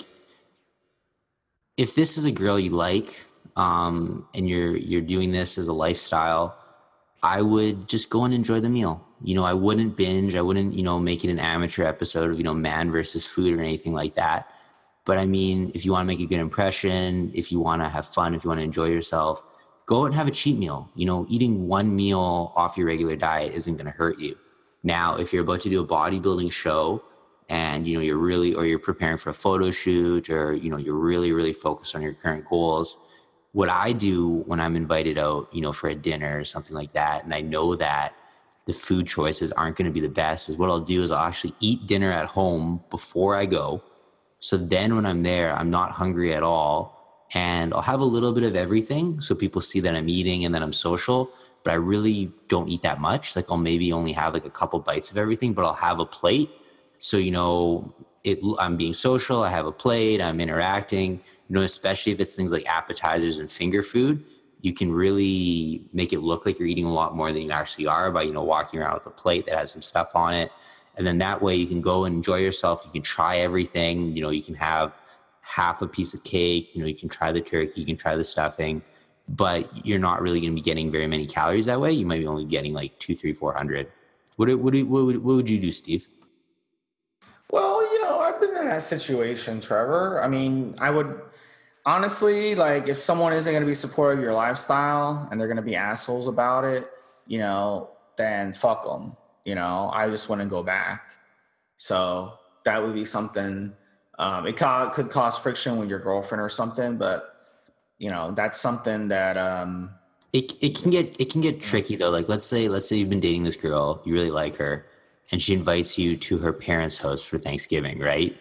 if this is a girl you like, um, and you're you're doing this as a lifestyle, I would just go and enjoy the meal. You know, I wouldn't binge. I wouldn't, you know, make it an amateur episode of, you know, man versus food or anything like that. But I mean, if you want to make a good impression, if you want to have fun, if you want to enjoy yourself, go out and have a cheat meal. You know, eating one meal off your regular diet isn't going to hurt you. Now, if you're about to do a bodybuilding show, and, you know, you're really, or you're preparing for a photo shoot, or, you know, you're really, really focused on your current goals. What I do when I'm invited out, you know, for a dinner or something like that, and I know that the food choices aren't going to be the best, is what I'll do is I'll actually eat dinner at home before I go. So then when I'm there, I'm not hungry at all. And I'll have a little bit of everything so people see that I'm eating and that I'm social, but I really don't eat that much. Like I'll maybe only have like a couple bites of everything, but I'll have a plate. So, you know, it, I'm being social, I have a plate, I'm interacting, you know, especially if it's things like appetizers and finger food, you can really make it look like you're eating a lot more than you actually are by, you know, walking around with a plate that has some stuff on it. And then that way you can go and enjoy yourself. You can try everything, you know, you can have half a piece of cake, you know, you can try the turkey, you can try the stuffing, but you're not really going to be getting very many calories that way. You might be only getting like two, three, four hundred. What, what, what, what, what would you do, Steve? Well, you know, I've been in that situation, Trevor. I mean, I would honestly, like, if someone isn't going to be supportive of your lifestyle and they're going to be assholes about it, you know, then fuck them. You know, I just wouldn't go back. So that would be something. Um, it co- could cause friction with your girlfriend or something, but you know, that's something that um, it it can get it can get tricky though. Like let's say let's say you've been dating this girl, you really like her, and she invites you to her parents' house for Thanksgiving, right?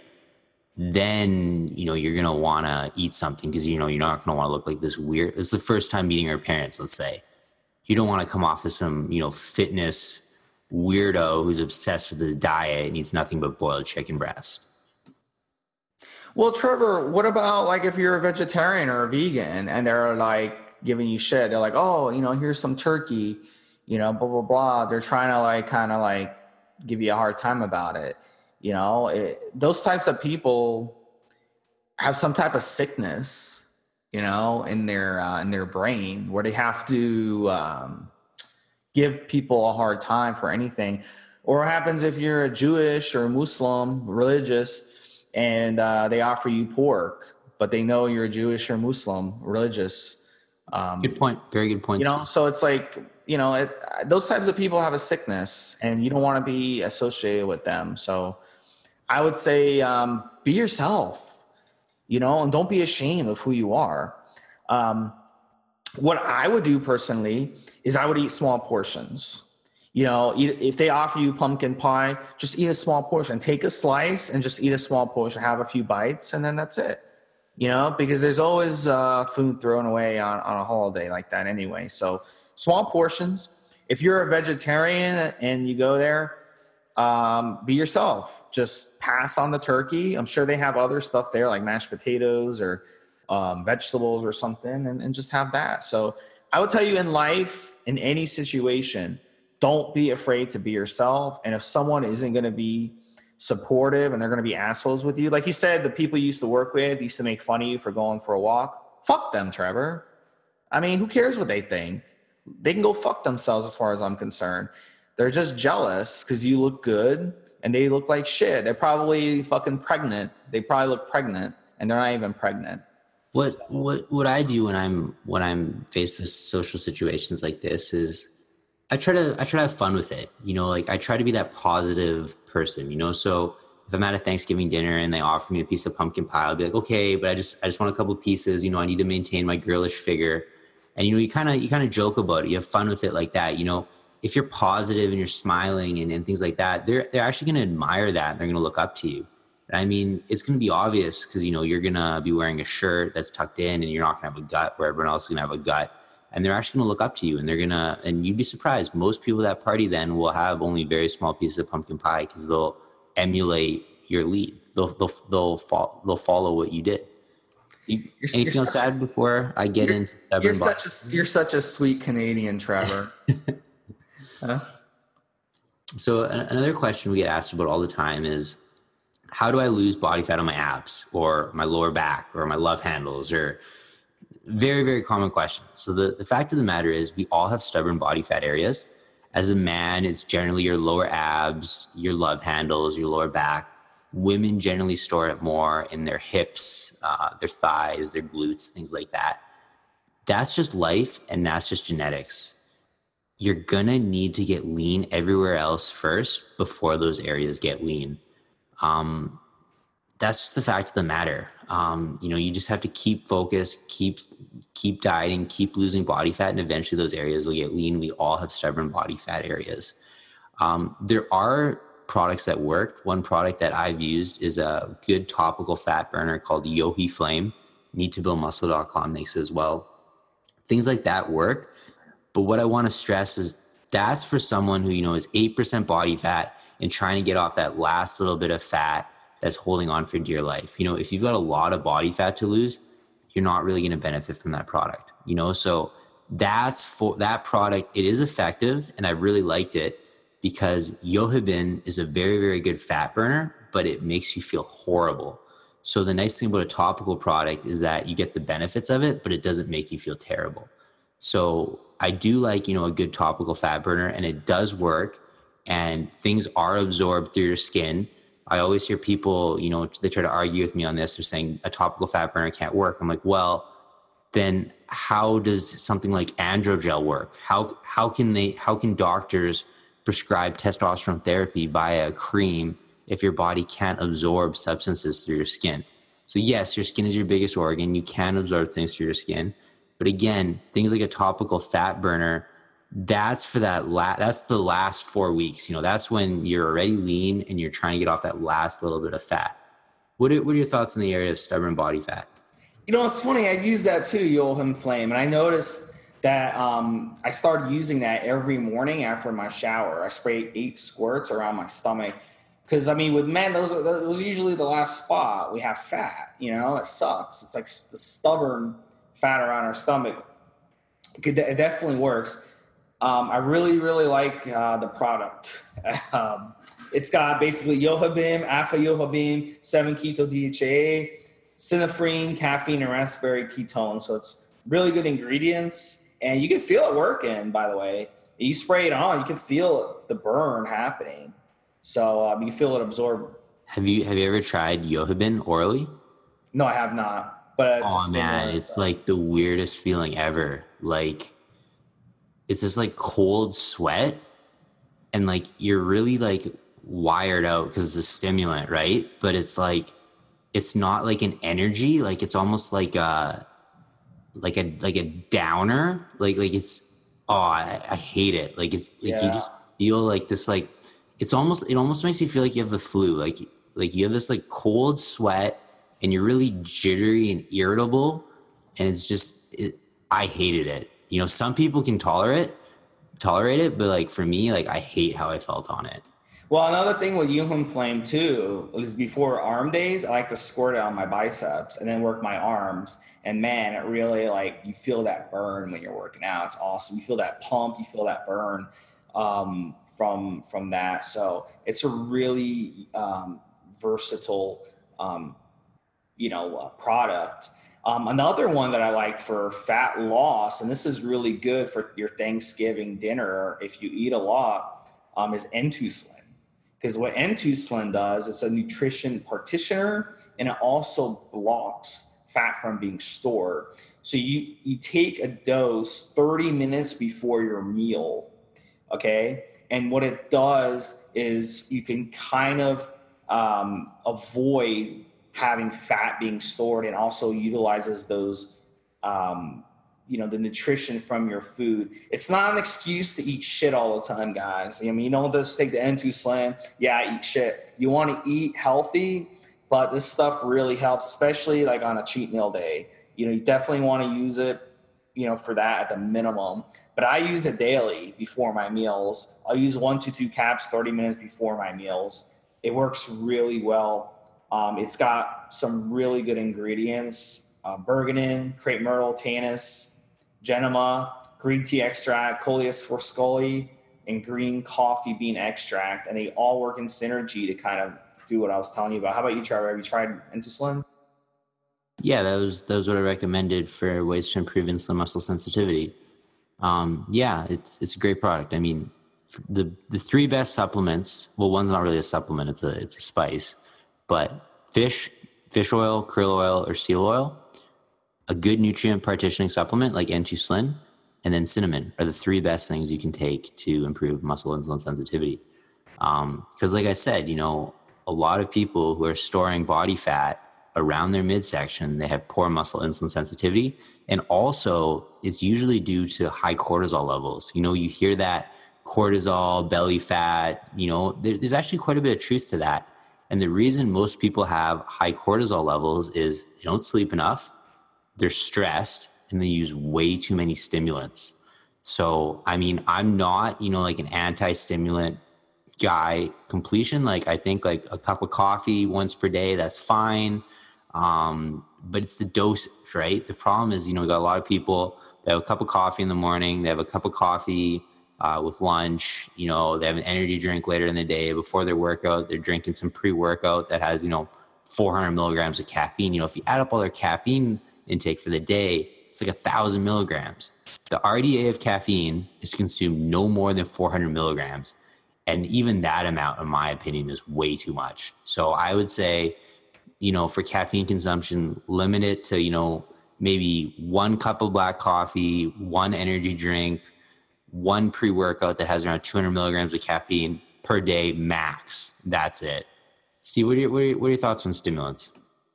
Then, you know, you're going to want to eat something because, you know, you're not going to want to look like this weird. It's the first time meeting her parents, let's say. You don't want to come off as some, you know, fitness weirdo who's obsessed with his diet and eats nothing but boiled chicken breast. Well, Trevor, what about like if you're a vegetarian or a vegan and they're like giving you shit? They're like, oh, you know, here's some turkey, you know, blah, blah, blah. They're trying to like kind of like give you a hard time about it. You know, it, those types of people have some type of sickness, you know, in their uh, in their brain where they have to um, give people a hard time for anything. Or what happens if you're a Jewish or Muslim religious and uh, they offer you pork, but they know you're a Jewish or Muslim religious. Um, good point. Very good point. You know, so it's like, you know, it, those types of people have a sickness and you don't want to be associated with them. So I would say um, be yourself, you know, and don't be ashamed of who you are. Um, what I would do personally is I would eat small portions. You know, eat, if they offer you pumpkin pie, just eat a small portion. Take a slice and just eat a small portion, have a few bites, and then that's it. You know, because there's always uh, food thrown away on, on a holiday like that anyway. So small portions. If you're a vegetarian and you go there, um, be yourself. Just pass on the turkey. I'm sure they have other stuff there like mashed potatoes or um, vegetables or something, and, and just have that. So I would tell you in life, in any situation, don't be afraid to be yourself. And if someone isn't going to be supportive and they're going to be assholes with you, like you said, the people you used to work with used to make fun of you for going for a walk. Fuck them, Trevor. I mean, who cares what they think? They can go fuck themselves as far as I'm concerned. They're just jealous because you look good and they look like shit. They're probably fucking pregnant. They probably look pregnant and they're not even pregnant. What what what I do when I'm when I'm faced with social situations like this is I try to I try to have fun with it. You know, like I try to be that positive person, you know. So if I'm at a Thanksgiving dinner and they offer me a piece of pumpkin pie, I'll be like, okay, but I just I just want a couple of pieces, you know, I need to maintain my girlish figure. And you know, you kinda you kinda joke about it, you have fun with it like that, you know. If you're positive and you're smiling and, and things like that, they're they're actually gonna admire that and they're gonna look up to you. I mean, it's going to be obvious because, you know, you're going to be wearing a shirt that's tucked in and you're not going to have a gut where everyone else is going to have a gut. And they're actually going to look up to you and they're going to, and you'd be surprised. Most people at that party then will have only very small pieces of pumpkin pie because they'll emulate your lead. They'll, they'll, they'll, fo- they'll follow what you did. You, you're, anything you're else to add before I get you're, into you're such a You're such a sweet Canadian, Trevor. Huh? So another question we get asked about all the time is, how do I lose body fat on my abs or my lower back or my love handles, or very, very common question. So the, the fact of the matter is we all have stubborn body fat areas. As a man, it's generally your lower abs, your love handles, your lower back. Women generally store it more in their hips, uh, their thighs, their glutes, things like that. That's just life and that's just genetics. You're gonna need to get lean everywhere else first before those areas get lean. Um, that's just the fact of the matter. Um, you know, you just have to keep focused, keep, keep dieting, keep losing body fat, and eventually those areas will get lean. We all have stubborn body fat areas. Um, there are products that work. One product that I've used is a good topical fat burner called Yohi Flame. need to build muscle dot com makes it as well. Things like that work. But what I want to stress is that's for someone who, you know, is eight percent body fat and trying to get off that last little bit of fat that's holding on for dear life. You know, if you've got a lot of body fat to lose, you're not really going to benefit from that product, you know? So that's for that product. It is effective and I really liked it because Yohibin is a very, very good fat burner, but it makes you feel horrible. So the nice thing about a topical product is that you get the benefits of it, but it doesn't make you feel terrible. So I do like, you know, a good topical fat burner and it does work and things are absorbed through your skin. I always hear people, you know, they try to argue with me on this. They're saying a topical fat burner can't work. I'm like, well, then how does something like androgel work? How, how can they, how can doctors prescribe testosterone therapy via a cream if your body can't absorb substances through your skin? So yes, your skin is your biggest organ. You can absorb things through your skin. But again, things like a topical fat burner, that's for that la- that's the last four weeks. You know, that's when you're already lean and you're trying to get off that last little bit of fat. What are, what are your thoughts in the area of stubborn body fat? You know, it's funny. I've used that too, Yohim Flame. And I noticed that um, I started using that every morning after my shower. I spray eight squirts around my stomach. Because, I mean, with men, those are, those are usually the last spot we have fat. You know, it sucks. It's like the stubborn fat around our stomach. It definitely works. Um, I really, really like uh, the product. um, it's got basically Yohibin, Alpha Yohibin, seven keto D H A, synephrine, caffeine, and raspberry ketone. So it's really good ingredients, and you can feel it working, by the way. You spray it on, you can feel the burn happening. So um, you feel it absorb. Have you have you ever tried Yohabin orally? No, I have not, but it's a Oh man, stimulant. it's So. like the weirdest feeling ever. Like it's this like cold sweat, and like you're really like wired out because it's a stimulant, right? But it's like it's not like an energy, like it's almost like a like a like a downer. Like like it's oh I, I hate it. Like it's like you Yeah. just feel like this like it's almost it almost makes you feel like you have the flu. Like like you have this like cold sweat and you're really jittery and irritable, and it's just it, I hated it. You know, some people can tolerate tolerate it, but like for me, like I hate how I felt on it. Well, another thing with Yuhum Flame too is before arm days, I like to squirt it on my biceps and then work my arms. And man, it really like you feel that burn when you're working out. It's awesome. You feel that pump, you feel that burn um, from from that. So it's a really um, versatile, um, you know, uh, product. Um, another one that I like for fat loss, and this is really good for your Thanksgiving dinner if you eat a lot, um, is Entuslan. Because what Entuslan does, it's a nutrition partitioner, and it also blocks fat from being stored. So you you take a dose thirty minutes before your meal, okay? And what it does is you can kind of um, avoid having fat being stored, and also utilizes those um, you know, the nutrition from your food. It's not an excuse to eat shit all the time, guys. I mean, you don't just take the N two slam. Yeah, I eat shit. You want to eat healthy, but this stuff really helps, especially like on a cheat meal day. You know, you definitely want to use it, you know, for that at the minimum. But I use it daily before my meals. I'll use one to two caps thirty minutes before my meals. It works really well. Um, it's got some really good ingredients: uh, berganin, crepe myrtle, tannins, genema, green tea extract, coleus forscoli, and green coffee bean extract. And they all work in synergy to kind of do what I was telling you about. How about you, Trevor? Have you tried Entuslan? Yeah, that was that was what I recommended for ways to improve insulin muscle sensitivity. Um, yeah, it's it's a great product. I mean, the the three best supplements. Well, one's not really a supplement; it's a it's a spice. But fish, fish oil, krill oil, or seal oil, a good nutrient partitioning supplement like N two Slin, and then cinnamon are the three best things you can take to improve muscle insulin sensitivity. Because, um, like I said, you know, a lot of people who are storing body fat around their midsection, they have poor muscle insulin sensitivity. And also, it's usually due to high cortisol levels. You know, you hear that cortisol, belly fat, you know, there, there's actually quite a bit of truth to that. And the reason most people have high cortisol levels is they don't sleep enough, they're stressed, and they use way too many stimulants. So, I mean, I'm not, you know, like an anti-stimulant guy completion. Like I think like a cup of coffee once per day, that's fine. Um, but it's the dosage, right? The problem is, you know, we got a lot of people that have a cup of coffee in the morning, they have a cup of coffee uh, with lunch, you know, they have an energy drink later in the day. Before their workout, they're drinking some pre-workout that has, you know, four hundred milligrams of caffeine. You know, if you add up all their caffeine intake for the day, it's like a thousand milligrams. The R D A of caffeine is consumed no more than four hundred milligrams. And even that amount, in my opinion, is way too much. So I would say, you know, for caffeine consumption, limit it to, you know, maybe one cup of black coffee, one energy drink, one pre-workout that has around two hundred milligrams of caffeine per day max. That's it. Steve, what are your, what are your, what are your thoughts on stimulants?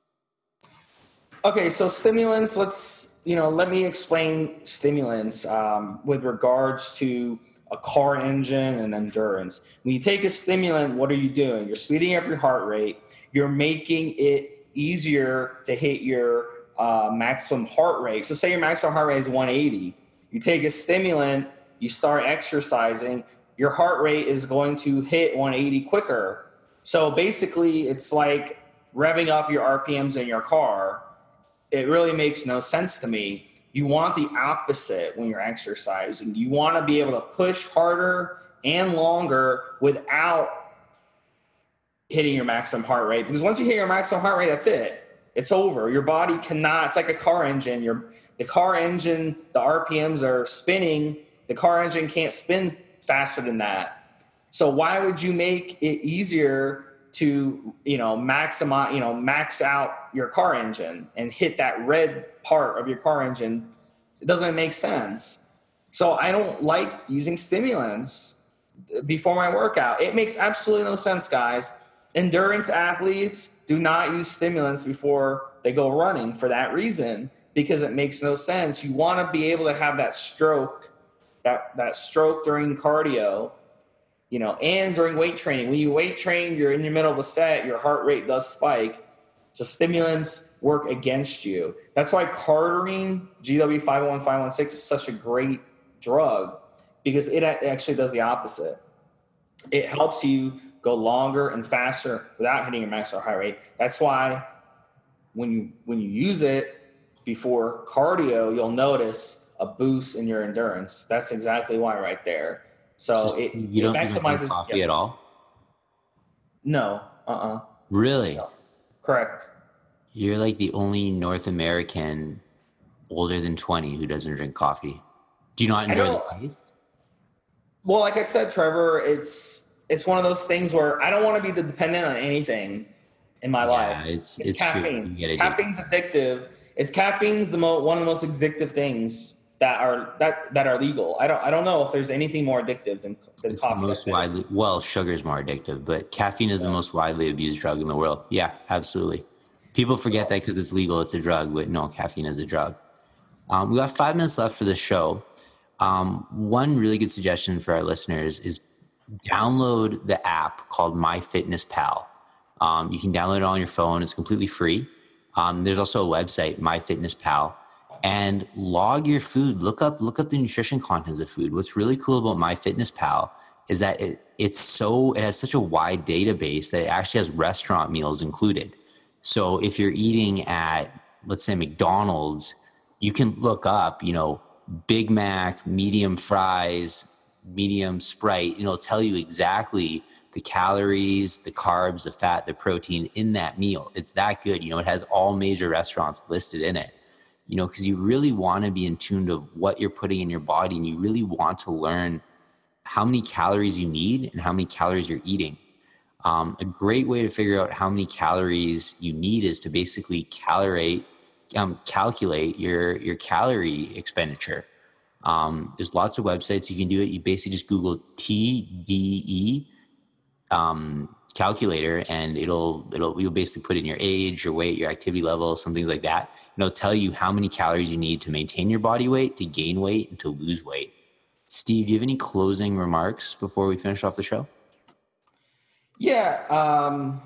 Okay, so stimulants, let's, you know, let me explain stimulants um, with regards to a car engine and endurance. When you take a stimulant, what are you doing? You're speeding up your heart rate. You're making it easier to hit your uh, maximum heart rate. So say your maximum heart rate is one eighty. You take a stimulant, you start exercising, your heart rate is going to hit one eighty quicker. So basically, it's like revving up your R P Ms in your car. It really makes no sense to me. You want the opposite when you're exercising. You want to be able to push harder and longer without hitting your maximum heart rate. Because once you hit your maximum heart rate, that's it. It's over. Your body cannot, it's like a car engine. Your, the car engine, the R P Ms are spinning. The car engine can't spin faster than that. So why would you make it easier to, you know, maximize, you know, max out your car engine and hit that red part of your car engine? It doesn't make sense. So I don't like using stimulants before my workout. It makes absolutely no sense, guys. Endurance athletes do not use stimulants before they go running for that reason, because it makes no sense. You want to be able to have that stroke, that, that stroke during cardio, you know, and during weight training. When you weight train, you're in the middle of a set, your heart rate does spike. So stimulants work against you. That's why Cardarine, G W five one five one six, is such a great drug, because it actually does the opposite. It helps you go longer and faster without hitting your maximum heart rate. That's why when you when you use it before cardio, you'll notice a boost in your endurance. That's exactly why right there. So Just, it, you it don't maximizes drink coffee yeah. at all? No, uh-uh. Really? No. Correct. You're like the only North American older than twenty who doesn't drink coffee. Do you not enjoy the taste? Well, like I said, Trevor, it's it's one of those things where I don't want to be the dependent on anything in my Yeah, life. it's It's, it's caffeine. true. You gotta do Caffeine's addictive. It's caffeine's the mo- one of the most addictive things that are that that are legal. I don't I don't know if there's anything more addictive than than It's the coffee. most widely, well, sugar is more addictive, but caffeine is the most widely abused drug in the world. Yeah, absolutely. People forget that because it's legal, it's a drug, but no, caffeine is a drug. Um, we got five minutes left for the show. Um, one really good suggestion for our listeners is download the app called MyFitnessPal. Um, you can download it on your phone. It's completely free. Um, there's also a website, MyFitnessPal, and log your food. Look up, look up the nutrition contents of food. What's really cool about MyFitnessPal is that it, it's so, it has such a wide database that it actually has restaurant meals included. So if you're eating at, let's say, McDonald's, you can look up, you know, Big Mac, medium fries, medium Sprite, you know, tell you exactly the calories, the carbs, the fat, the protein in that meal. It's that good. You know, it has all major restaurants listed in it, you know, because you really want to be in tune to what you're putting in your body, and you really want to learn how many calories you need and how many calories you're eating. Um, a great way to figure out how many calories you need is to basically calculate, um, calculate your, your calorie expenditure. Um, there's lots of websites you can do it. You basically just Google T D E um, calculator, and it'll, it'll, you'll basically put in your age, your weight, your activity level, some things like that. And it'll tell you how many calories you need to maintain your body weight, to gain weight, and to lose weight. Steve, do you have any closing remarks before we finish off the show? Yeah. Um,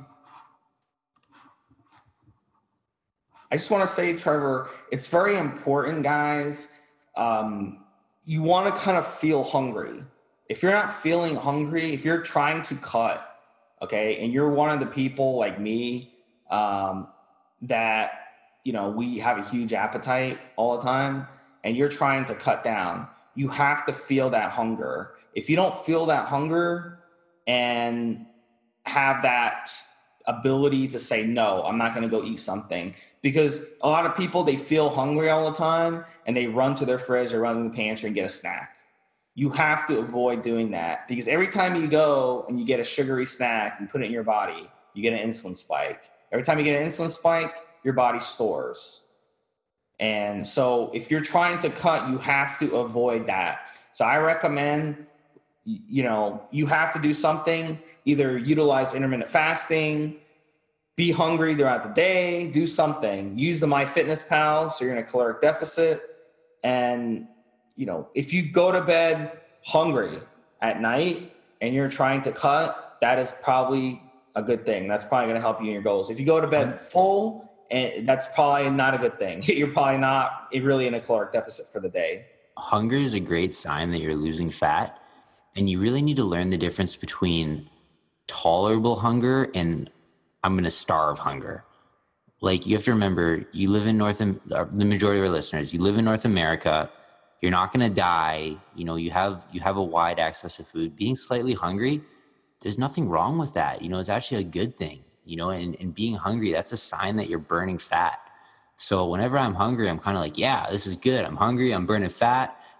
I just want to say, Trevor, it's very important, guys. Um, you want to kind of feel hungry. If you're not feeling hungry, if you're trying to cut, okay, and you're one of the people like me um, that, you know, we have a huge appetite all the time, and you're trying to cut down, you have to feel that hunger. If you don't feel that hunger and have that ability to say, no, I'm not going to go eat something, because a lot of people, they feel hungry all the time and they run to their fridge or run to the pantry and get a snack. You have to avoid doing that, because every time you go and you get a sugary snack, you put it in your body, you get an insulin spike. Every time you get an insulin spike, your body stores. And so if you're trying to cut, you have to avoid that. So I recommend, you know, you have to do something, either utilize intermittent fasting, be hungry throughout the day, do something, use the MyFitnessPal so you're in a caloric deficit. And, you know, if you go to bed hungry at night and you're trying to cut, that is probably a good thing. That's probably going to help you in your goals. If you go to bed full, and that's probably not a good thing. You're probably not really in a caloric deficit for the day. Hunger is a great sign that you're losing fat. And you really need to learn the difference between tolerable hunger and I'm going to starve hunger. Like, you have to remember, you live in North, the majority of our listeners, you live in North America. You're not going to die. You know, you have, you have a wide access to food. Being slightly hungry, there's nothing wrong with that. You know, it's actually a good thing, you know, and, and being hungry, that's a sign that you're burning fat. So whenever I'm hungry, I'm kind of like, yeah, this is good. I'm hungry. I'm burning fat.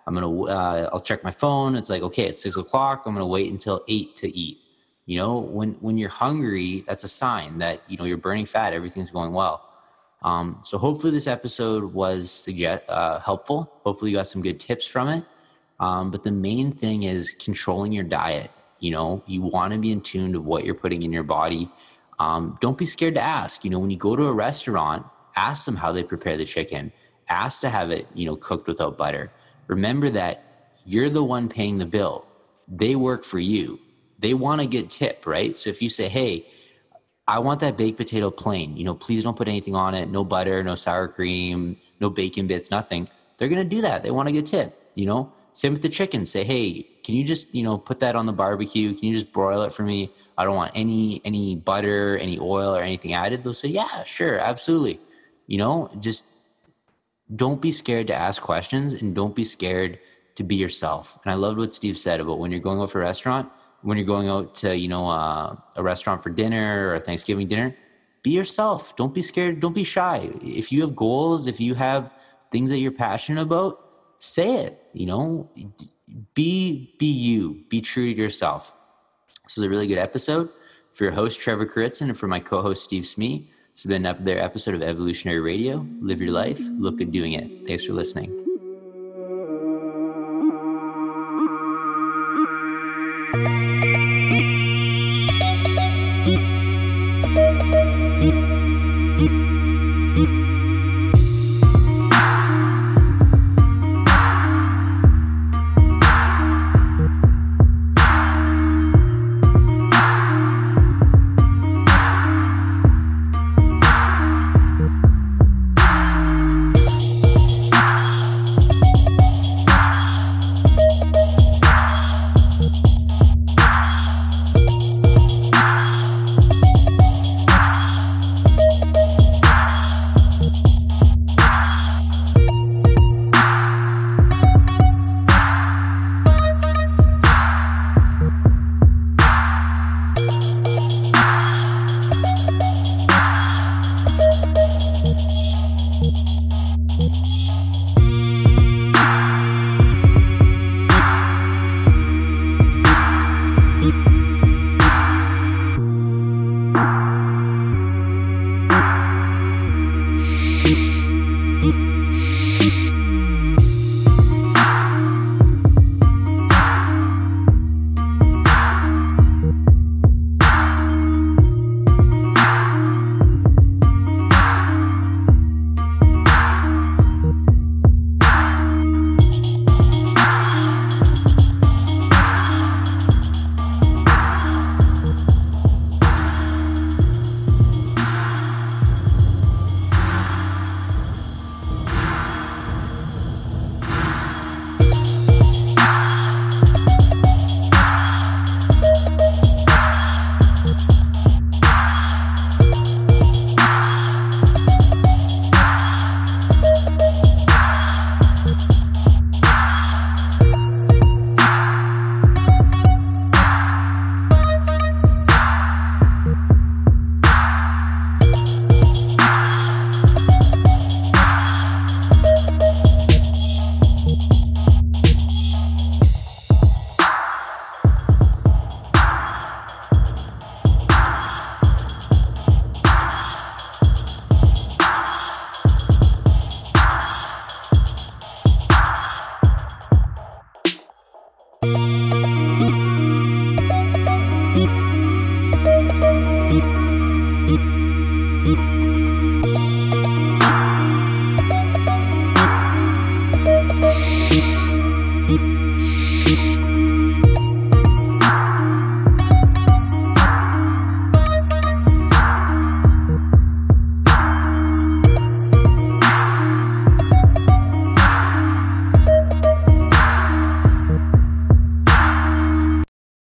I'm going to, uh, I'll check my phone. It's like, okay, it's six o'clock. I'm going to wait until eight to eat. You know, when, when you're hungry, that's a sign that, you know, you're burning fat, everything's going well. Um, so hopefully this episode was suggest, uh, helpful. Hopefully you got some good tips from it. Um, but the main thing is controlling your diet. You know, you want to be in tune to what you're putting in your body. Um, don't be scared to ask. You know, when you go to a restaurant, ask them how they prepare the chicken. Ask to have it, you know, cooked without butter. Remember that you're the one paying the bill. They work for you. They want a good tip, right? So if you say, hey, I want that baked potato plain, you know, please don't put anything on it. No butter, no sour cream, no bacon bits, nothing. They're going to do that. They want a good tip, you know. Same with the chicken. Say, hey, can you just, you know, put that on the barbecue? Can you just broil it for me? I don't want any any butter, any oil or anything added. They'll say, yeah, sure, absolutely. You know, just don't be scared to ask questions and don't be scared to be yourself. And I loved what Steve said about when you're going out for a restaurant, when you're going out to, you know, uh, a restaurant for dinner or a Thanksgiving dinner, be yourself. Don't be scared. Don't be shy. If you have goals, if you have things that you're passionate about, say it, you know, be, be you, be true to yourself. This is a really good episode. For your host, Trevor Kuritzin, and for my co-host, Steve Smee, this has been another episode of Evolutionary Radio. Live your life. Look good doing it. Thanks for listening. Thank you.